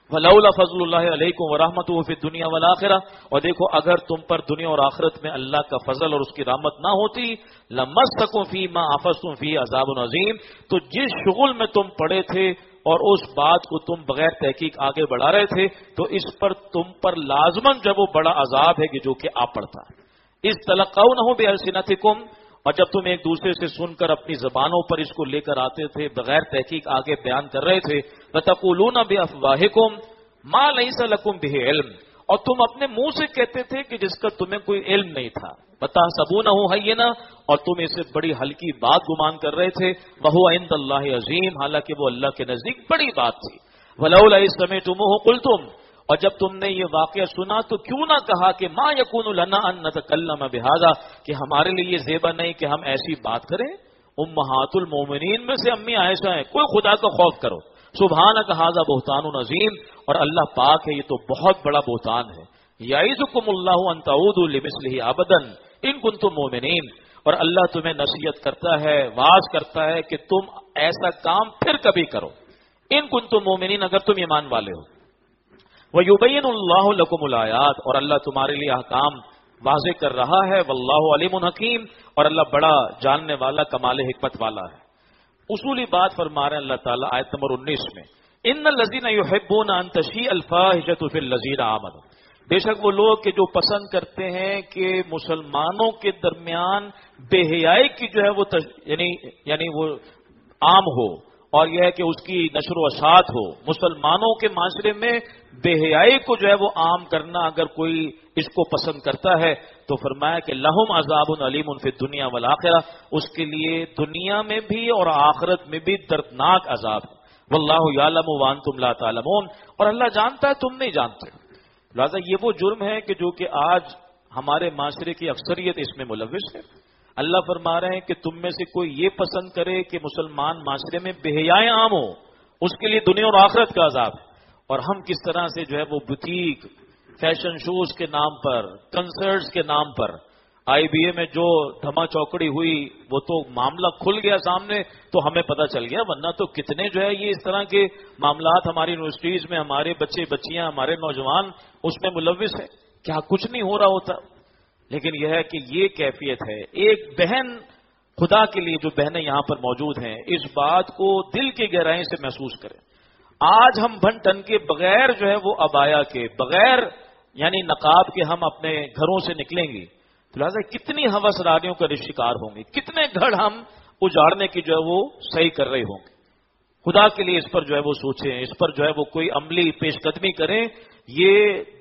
وَلَوْلَا فَضْلُ اللَّهِ عَلَيْكُمْ وَرَحْمَتُهُ فِي الدُّنْيَا وَالْآخِرَةِ، اور دیکھو اگر تم پر دنیا اور آخرت میں اللہ کا فضل اور اس کی رحمت نہ ہوتی، لَمَسَّكُمْ فِي مَا أَخَذْتُمْ فِيهِ عَذَابٌ عَظِيمٌ، تو جس شغل میں تم پڑے تھے اور اس بات کو تم بغیر تحقیق آگے بڑھا رہے تھے، تو اس پر تم پر لازماً جب وہ بڑا عذاب ہے کہ جو کہ آ پڑتا ہے۔ اِذْ تَلَقَّوْنَهُ بِأَلْسِنَتِكُمْ، اور جب تم ایک دوسرے سے سن کر اپنی زبانوں پر اس کو لے کر آتے تھے، بغیر تحقیق آگے بیان کر رہے تھے، وَتَقُولُونَ بِأَفْوَاهِكُمْ مَا لَيْسَ لَكُمْ بِهِ عِلْمٌ، اور تم اپنے منہ سے کہتے تھے کہ جس کا تمہیں کوئی علم نہیں تھا، وَتَحْسَبُونَهُ هَيِّنًا، اور تم اسے بڑی ہلکی بات گمان کر رہے تھے، وَهُوَ عِندَ اللَّهِ عَظِيمٌ، حالانکہ وہ اللہ کے نزدیک بڑی بات تھی۔ وَلَوْلَا إِذْ سَمِعْتُمُوهُ قُلْتُمْ، اور جب تم نے یہ واقعہ سنا تو کیوں نہ کہا کہ ما یکون لنا ان نتکلم بہذا، کہ ہمارے لیے یہ زیبا نہیں کہ ہم ایسی بات کریں۔ امہات المومنین میں سے امی عائشہ ہیں، کوئی خدا کا خوف کرو، سبحانک ھذا بہتان عظیم، اور اللہ پاک ہے یہ تو بہت بڑا بہتان ہے۔ یعظکم اللہ ان تعودوا لمثلہ ابدا ان کنتم مؤمنین، اور اللہ تمہیں نصیحت کرتا ہے، واعظ کرتا ہے کہ تم ایسا کام پھر کبھی کرو، ان کنتم مؤمنین، اگر تم ایمان والے ہو۔ وَيُبَيِّنُ اللَّهُ لَكُمُ الْآيَاتِ، اور اللہ تمہارے لیے احکام واضح کر رہا ہے، واللہ علیم حکیم، اور اللہ بڑا جاننے والا کمال حکمت والا ہے۔ اصولی بات فرما رہے ہیں اللہ تعالیٰ آیت نمبر انیس میں، ان الذین یحبون ان تشیع الفاحشۃ فی الذین آمنوا، بے شک وہ لوگ کہ جو پسند کرتے ہیں کہ مسلمانوں کے درمیان بے حیائی کی جو ہے وہ تش... یعنی یعنی وہ عام ہو، اور یہ ہے کہ اس کی نشر و اشاعت ہو، مسلمانوں کے معاشرے میں بے حیائی کو جو ہے وہ عام کرنا اگر کوئی اس کو پسند کرتا ہے تو فرمایا کہ لہم عذاب علیم فی الدنیا والآخرہ، اس کے لیے دنیا میں بھی اور آخرت میں بھی دردناک عذاب ہے۔ واللہ یعلم وانتم لا تعلمون، اور اللہ جانتا ہے تم نہیں جانتے۔ لہذا یہ وہ جرم ہے کہ جو کہ آج ہمارے معاشرے کی اکثریت اس میں ملوث ہے۔ اللہ فرما رہے ہیں کہ تم میں سے کوئی یہ پسند کرے کہ مسلمان معاشرے میں بے حیائی عام ہو، اس کے لیے دنیا اور آخرت کا عذاب ہے۔ اور ہم کس طرح سے جو ہے وہ بوتیک، فیشن شوز کے نام پر، کنسرٹس کے نام پر، آئی بی اے میں جو دھما چوکڑی ہوئی وہ تو معاملہ کھل گیا سامنے تو ہمیں پتہ چل گیا، ورنہ تو کتنے جو ہے یہ اس طرح کے معاملات ہماری یونیورسٹیز میں ہمارے بچے بچیاں ہمارے نوجوان اس میں ملوث ہے، کیا کچھ نہیں ہو رہا ہوتا۔ لیکن یہ ہے کہ یہ کیفیت ہے۔ ایک بہن خدا کے لیے جو بہنیں یہاں پر موجود ہیں اس بات کو دل کی گہرائی سے محسوس کریں۔ آج ہم بن ٹن کے بغیر جو ہے وہ عبایا کے، بغیر یعنی نقاب کے ہم اپنے گھروں سے نکلیں گے تو لہٰذا کتنی ہوس رانیوں کا شکار ہوں گے، کتنے گھر ہم اجاڑنے کی جو ہے وہ صحیح کر رہے ہوں گے۔ خدا کے لیے اس پر جو ہے وہ سوچیں، اس پر جو ہے وہ کوئی عملی پیش قدمی کریں۔ یہ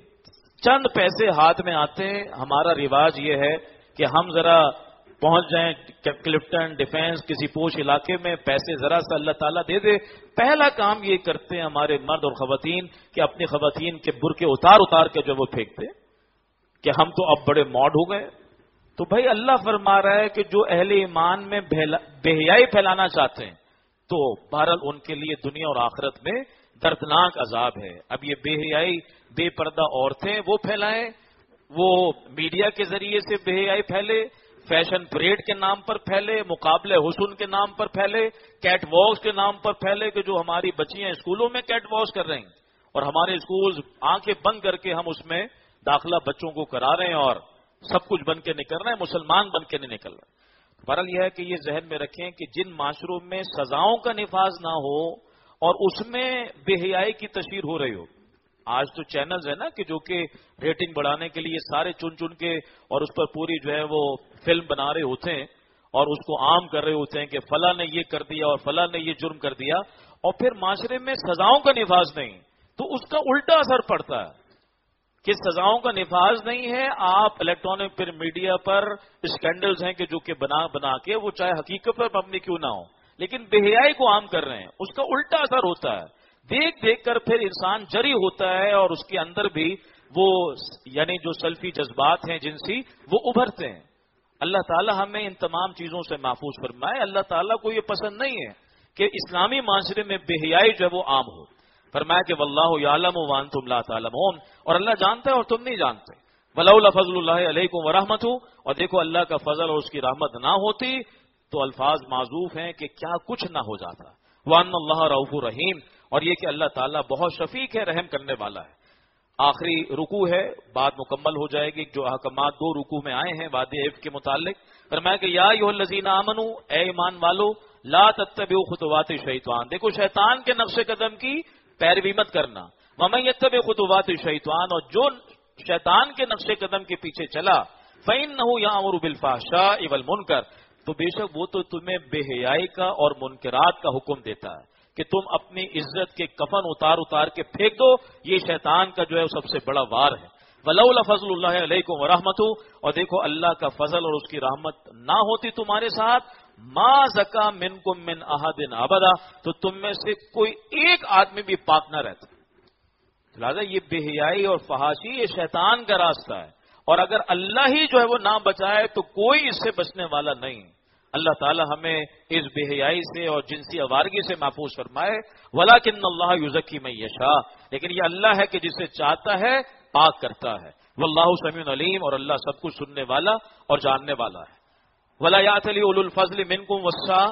چند پیسے ہاتھ میں آتے ہیں، ہمارا رواج یہ ہے کہ ہم ذرا پہنچ جائیں کلفٹن ڈیفینس کسی پوش علاقے میں، پیسے ذرا سا اللہ تعالیٰ دے دے، پہلا کام یہ کرتے ہیں ہمارے مرد اور خواتین کہ اپنی خواتین کے برقعے اتار اتار کے جو وہ پھینکتے کہ ہم تو اب بڑے ماڈ ہو گئے۔ تو بھائی اللہ فرما رہا ہے کہ جو اہل ایمان میں بے حیائی پھیلانا چاہتے ہیں تو بہرحال ان کے لیے دنیا اور آخرت میں دردناک عذاب ہے۔ اب یہ بے حیائی بے پردہ عورتیں وہ پھیلائیں، وہ میڈیا کے ذریعے سے بے حیائی پھیلے، فیشن پریڈ کے نام پر پھیلے، مقابلے حسن کے نام پر پھیلے، کیٹ واکس کے نام پر پھیلے کہ جو ہماری بچیاں اسکولوں میں کیٹ واکس کر رہی ہیں اور ہمارے اسکول آنکھیں بند کر کے ہم اس میں داخلہ بچوں کو کرا رہے ہیں اور سب کچھ بن کے نکل رہے ہیں، مسلمان بن کے نہیں نکل رہے۔ بہرحال یہ ہے کہ یہ ذہن میں رکھیں کہ جن معاشروں میں سزاؤں کا نفاذ نہ ہو اور اس میں بے حیائی کی تشہیر ہو رہی ہو، آج تو چینلز ہیں نا کہ جو کہ ریٹنگ بڑھانے کے لیے سارے چن چن کے اور اس پر پوری جو ہے وہ فلم بنا رہے ہوتے ہیں اور اس کو عام کر رہے ہوتے ہیں کہ فلاں نے یہ کر دیا اور فلاں نے یہ جرم کر دیا، اور پھر معاشرے میں سزاؤں کا نفاذ نہیں تو اس کا الٹا اثر پڑتا ہے کہ سزاؤں کا نفاذ نہیں ہے۔ آپ الیکٹرانک پھر میڈیا پر اسکینڈلز ہیں کہ جو کہ بنا بنا کے وہ چاہے حقیقت پر مبنی کیوں نہ ہو لیکن بے حیائی کو عام کر رہے ہیں، اس کا الٹا اثر ہوتا ہے۔ دیکھ دیکھ کر پھر انسان جری ہوتا ہے اور اس کے اندر بھی وہ یعنی جو سلفی جذبات ہیں جنسی وہ ابھرتے ہیں۔ اللہ تعالیٰ ہمیں ان تمام چیزوں سے محفوظ فرمائے۔ اللہ تعالیٰ کو یہ پسند نہیں ہے کہ اسلامی معاشرے میں بے حیائی جو ہے وہ عام ہو۔ فرمایا کہ واللہ یعلم وانتم لا تعلمون، اور اللہ جانتا ہے اور تم نہیں جانتے۔ ولولا فضل اللہ علیکم ورحمتہ، اور دیکھو اللہ کا فضل اور اس کی رحمت نہ ہوتی تو الفاظ معذوف ہیں کہ کیا کچھ نہ ہو جاتا۔ وان اللہ رؤوف رحیم، اور یہ کہ اللہ تعالیٰ بہت شفیق ہے، رحم کرنے والا ہے۔ آخری رکوع ہے، بات مکمل ہو جائے گی۔ جو احکامات دو رکوع میں آئے ہیں وعدے عفو کے متعلق، فرمایا کہ یا ایھا الذین آمنو، اے ایمان والو، لا تتبعوا خطوات الشیطان، دیکھو شیطان کے نقش قدم کی پیروی مت کرنا۔ ومن یتبع خطوات الشیطان، اور جو شیطان کے نقش قدم کے پیچھے چلا، فإنہ یأمر بالفحشاء والمنکر، تو بے شک وہ تو تمہیں بے حیائی کا اور منکرات کا حکم دیتا ہے کہ تم اپنی عزت کے کفن اتار اتار کے پھینک دو۔ یہ شیطان کا جو ہے سب سے بڑا وار ہے۔ ولولا فضل اللہ علیکم ورحمتہ، اور دیکھو اللہ کا فضل اور اس کی رحمت نہ ہوتی تمہارے ساتھ، ما زکا منکم من احد ابدا، تو تم میں سے کوئی ایک آدمی بھی پاک نہ رہتا۔ لہٰذا یہ بے حیائی اور فحاشی یہ شیطان کا راستہ ہے، اور اگر اللہ ہی جو ہے وہ نہ بچائے تو کوئی اس سے بچنے والا نہیں۔ اللہ تعالی ہمیں اس بے حیائی سے اور جنسی آوارگی سے محفوظ فرمائے۔ ولیکن اللہ یزکی من یشاء، لیکن یہ اللہ ہے کہ جسے چاہتا ہے پاک کرتا ہے۔ واللہ سمیع علیم، اور اللہ سب کچھ سننے والا اور جاننے والا ہے۔ ولا یأتلی اولو الفضل منکم والسعۃ،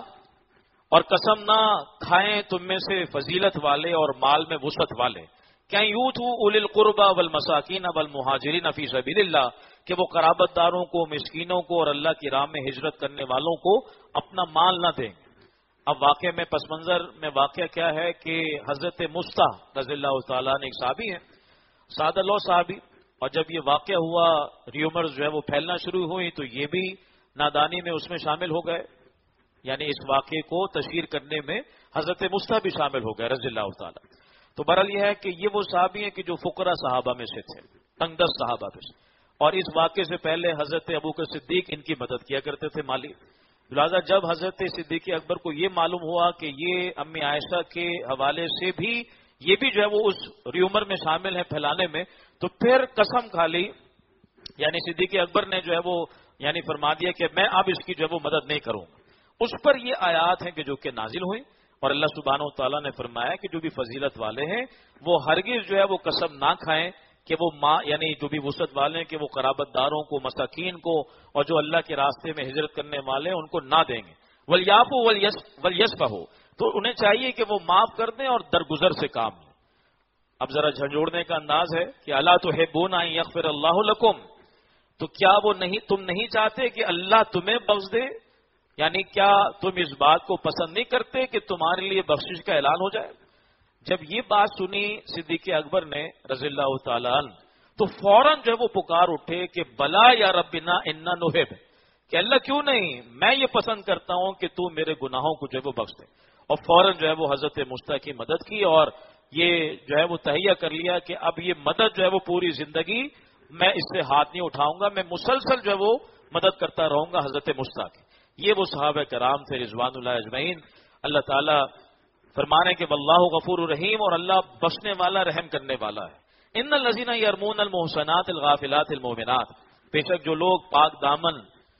اور قسم نہ کھائیں تم میں سے فضیلت والے اور مال میں وسعت والے، کہ یؤتوا اولی القربى والمساکین والمہاجرین فی سبیل اللہ، کہ وہ قرابت داروں کو، مسکینوں کو اور اللہ کی راہ میں ہجرت کرنے والوں کو اپنا مال نہ دیں۔ اب واقعے میں پس منظر میں واقعہ کیا ہے کہ حضرت مصطح رضی اللہ تعالیٰ نے ایک صحابی ہیں، سادہ لو صحابی، اور جب یہ واقعہ ہوا، ریومرز جو ہے وہ پھیلنا شروع ہوئی، تو یہ بھی نادانی میں اس میں شامل ہو گئے، یعنی اس واقعے کو تشہیر کرنے میں حضرت مصطح بھی شامل ہو گئے رضی اللہ تعالیٰ۔ تو بہرحال یہ ہے کہ یہ وہ صحابی ہیں کہ جو فقراء صحابہ میں سے تھے، تنگ دست صحابہ میں سے، اور اس واقعے سے پہلے حضرت ابوبکر صدیق ان کی مدد کیا کرتے تھے مالی۔ لہٰذا جب حضرت صدیق اکبر کو یہ معلوم ہوا کہ یہ امی عائشہ کے حوالے سے بھی یہ بھی جو ہے وہ اس ریومر میں شامل ہے پھیلانے میں، تو پھر قسم کھا لی، یعنی صدیق اکبر نے جو ہے وہ یعنی فرما دیا کہ میں اب اس کی جو ہے وہ مدد نہیں کروں گا۔ اس پر یہ آیات ہیں کہ جو کہ نازل ہوئی، اور اللہ سبحانہ و تعالیٰ نے فرمایا کہ جو بھی فضیلت والے ہیں وہ ہرگز جو ہے وہ قسم نہ کھائیں کہ وہ ماں یعنی جو بھی وسعت والے ہیں کہ وہ قرابت داروں کو، مساکین کو، اور جو اللہ کے راستے میں ہجرت کرنے والے ہیں ان کو نہ دیں گے۔ ولیعفوا ولیصفحوا، تو انہیں چاہیے کہ وہ معاف کر دیں اور درگزر سے کام لیں۔ اب ذرا جھنجھوڑنے کا انداز ہے کہ الا تحبون ان یغفر اللہ لکم، تو کیا وہ نہیں تم نہیں چاہتے کہ اللہ تمہیں بخش دے؟ یعنی کیا تم اس بات کو پسند نہیں کرتے کہ تمہارے لیے بخشش کا اعلان ہو جائے؟ جب یہ بات سنی صدیق اکبر نے رضی اللہ تعالیٰ عنہ، تو فوراً جو ہے وہ پکار اٹھے کہ بلا یا ربنا انا نحب، کہ اللہ کیوں نہیں، میں یہ پسند کرتا ہوں کہ تو میرے گناہوں کو جو ہے وہ بخش دے۔ اور فوراً جو ہے وہ حضرت مصطح کی مدد کی، اور یہ جو ہے وہ تہیہ کر لیا کہ اب یہ مدد جو ہے وہ پوری زندگی میں اس سے ہاتھ نہیں اٹھاؤں گا، میں مسلسل جو ہے وہ مدد کرتا رہوں گا حضرت مصطح کی۔ یہ وہ صحابہ کرام تھے رضوان اللہ اجمعین۔ اللہ تعالیٰ فرمانے کہ واللہ غفور الرحیم، اور اللہ بخشنے والا رحم کرنے والا ہے۔ ان الذین یرمون المحصنات الغافلات المؤمنات، بے شک جو لوگ پاک دامن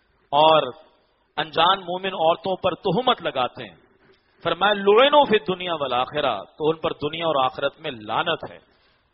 اور انجان مومن عورتوں پر تہمت لگاتے ہیں، فرمایا لعنوا فی الدنیا والآخرہ، تو ان پر دنیا اور آخرت میں لعنت ہے۔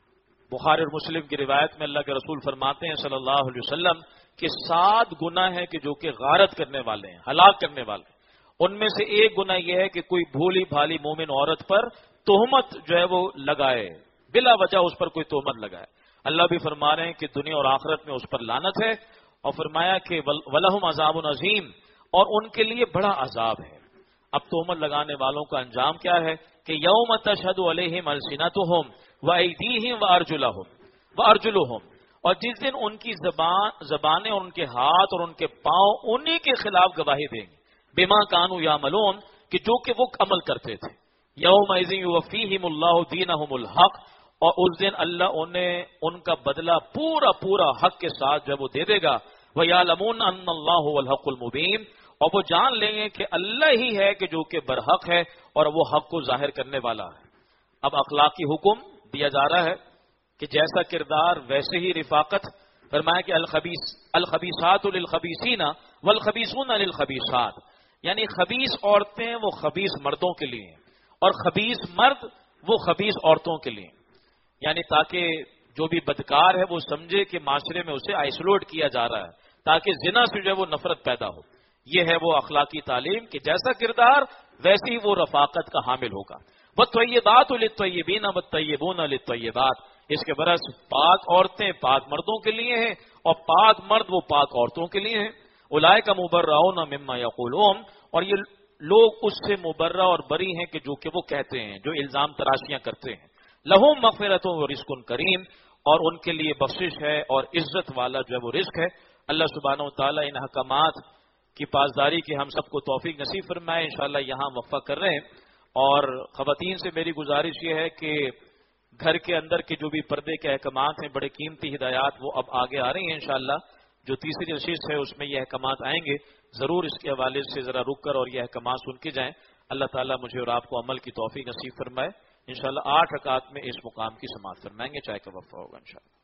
بخاری اور مسلم کی روایت میں اللہ کے رسول فرماتے ہیں صلی اللہ علیہ وسلم کہ سات گناہ ہیں کہ جو کہ غارت کرنے والے ہیں، ہلاک کرنے والے ہیں۔ ان میں سے ایک گناہ یہ ہے کہ کوئی بھولی بھالی مومن عورت پر تہمت جو ہے وہ لگائے، بلا وجہ اس پر کوئی تہمت لگائے۔ اللہ بھی فرما رہے ہیں کہ دنیا اور آخرت میں اس پر لعنت ہے، اور فرمایا کہ وَلَهُمْ عَذَابٌ عَظِيمٌ، اور ان کے لیے بڑا عذاب ہے۔ اب تہمت لگانے والوں کا انجام کیا ہے کہ یوم تشہد علیہم السنتہم وایدیہم وارجلہم وارجلہم، اور جس دن ان کی زبان زبانیں اور ان کے ہاتھ اور ان کے پاؤں انہی کے خلاف گواہی دیں گے، بما کانوا یعملون، کہ جو کہ وہ عمل کرتے تھے۔ یومئذ یوفیہم اللہ دینہم الحق، اور اس دن اللہ انہیں ان کا بدلہ پورا پورا حق کے ساتھ جو ہے وہ دے دے گا۔ وَيَعْلَمُونَ أَنَّ اللَّهُ هُوَ الْحَقُّ الْمُبِينُ، اور وہ جان لیں گے کہ اللہ ہی ہے کہ جو کہ برحق ہے اور وہ حق کو ظاہر کرنے والا ہے۔ اب اخلاقی حکم دیا جا رہا ہے کہ جیسا کردار ویسے ہی رفاقت۔ فرمایا کہ الخبیث الخبیثات للخبیثین والخبیثون للخبیثات، یعنی خبیث عورتیں وہ خبیث مردوں کے لیے اور خبیث مرد وہ خبیث عورتوں کے لیے، یعنی تاکہ جو بھی بدکار ہے وہ سمجھے کہ معاشرے میں اسے آئسولیٹ کیا جا رہا ہے، تاکہ زنا سے جو ہے وہ نفرت پیدا ہو۔ یہ ہے وہ اخلاقی تعلیم کہ جیسا کردار ویسی ہی وہ رفاقت کا حامل ہوگا۔ वत्तय्यिबातु लित्तय्यिबीन वत्तय्यिबून लित्तय्यिबात। इसके बरस पाक औरतें पाक मर्दों के लिए हैं और पाक मर्द वो पाक औरतों के लिए हैं। उलाइका मुबर्राऊन मिम्मा यक़ूलून, और ये लोग उससे मुबर्रा और बरी हैं कि जो कि वो कहते हैं, जो इल्जाम तराशियां करते हैं। लहुम मग़फ़िरतुन व रिज़्क़ुन करीम, और उनके लिए बख्शिश है और इज्जत वाला जो है वो रिस्क है। अल्लाह सुब्हानहू व तआला इन अहकामात की पासदारी की हम सबको तौफीक नसीब फरमाए। इंशाअल्लाह यहां वक्फा कर रहे हैं, और ख़वातीन से मेरी गुजारिश ये है कि घर के अंदर के जो भी पर्दे के अहकामात हैं, बड़े कीमती हिदायत वो अब आगे आ रही हैं। इंशाअल्लाह जो तीसरी नशिस्त है उसमें यह अहकामात आएंगे, जरूर इसके हवाले से जरा रुक कर और यह अहकामात सुन के जाएं। अल्लाह ताला मुझे और आपको अमल की तौफीक नसीब फरमाए। इंशाअल्लाह आठ रकात में इस मुकाम की समाअत फरमाएंगे, चाहे का वक्फा होगा इंशाअल्लाह।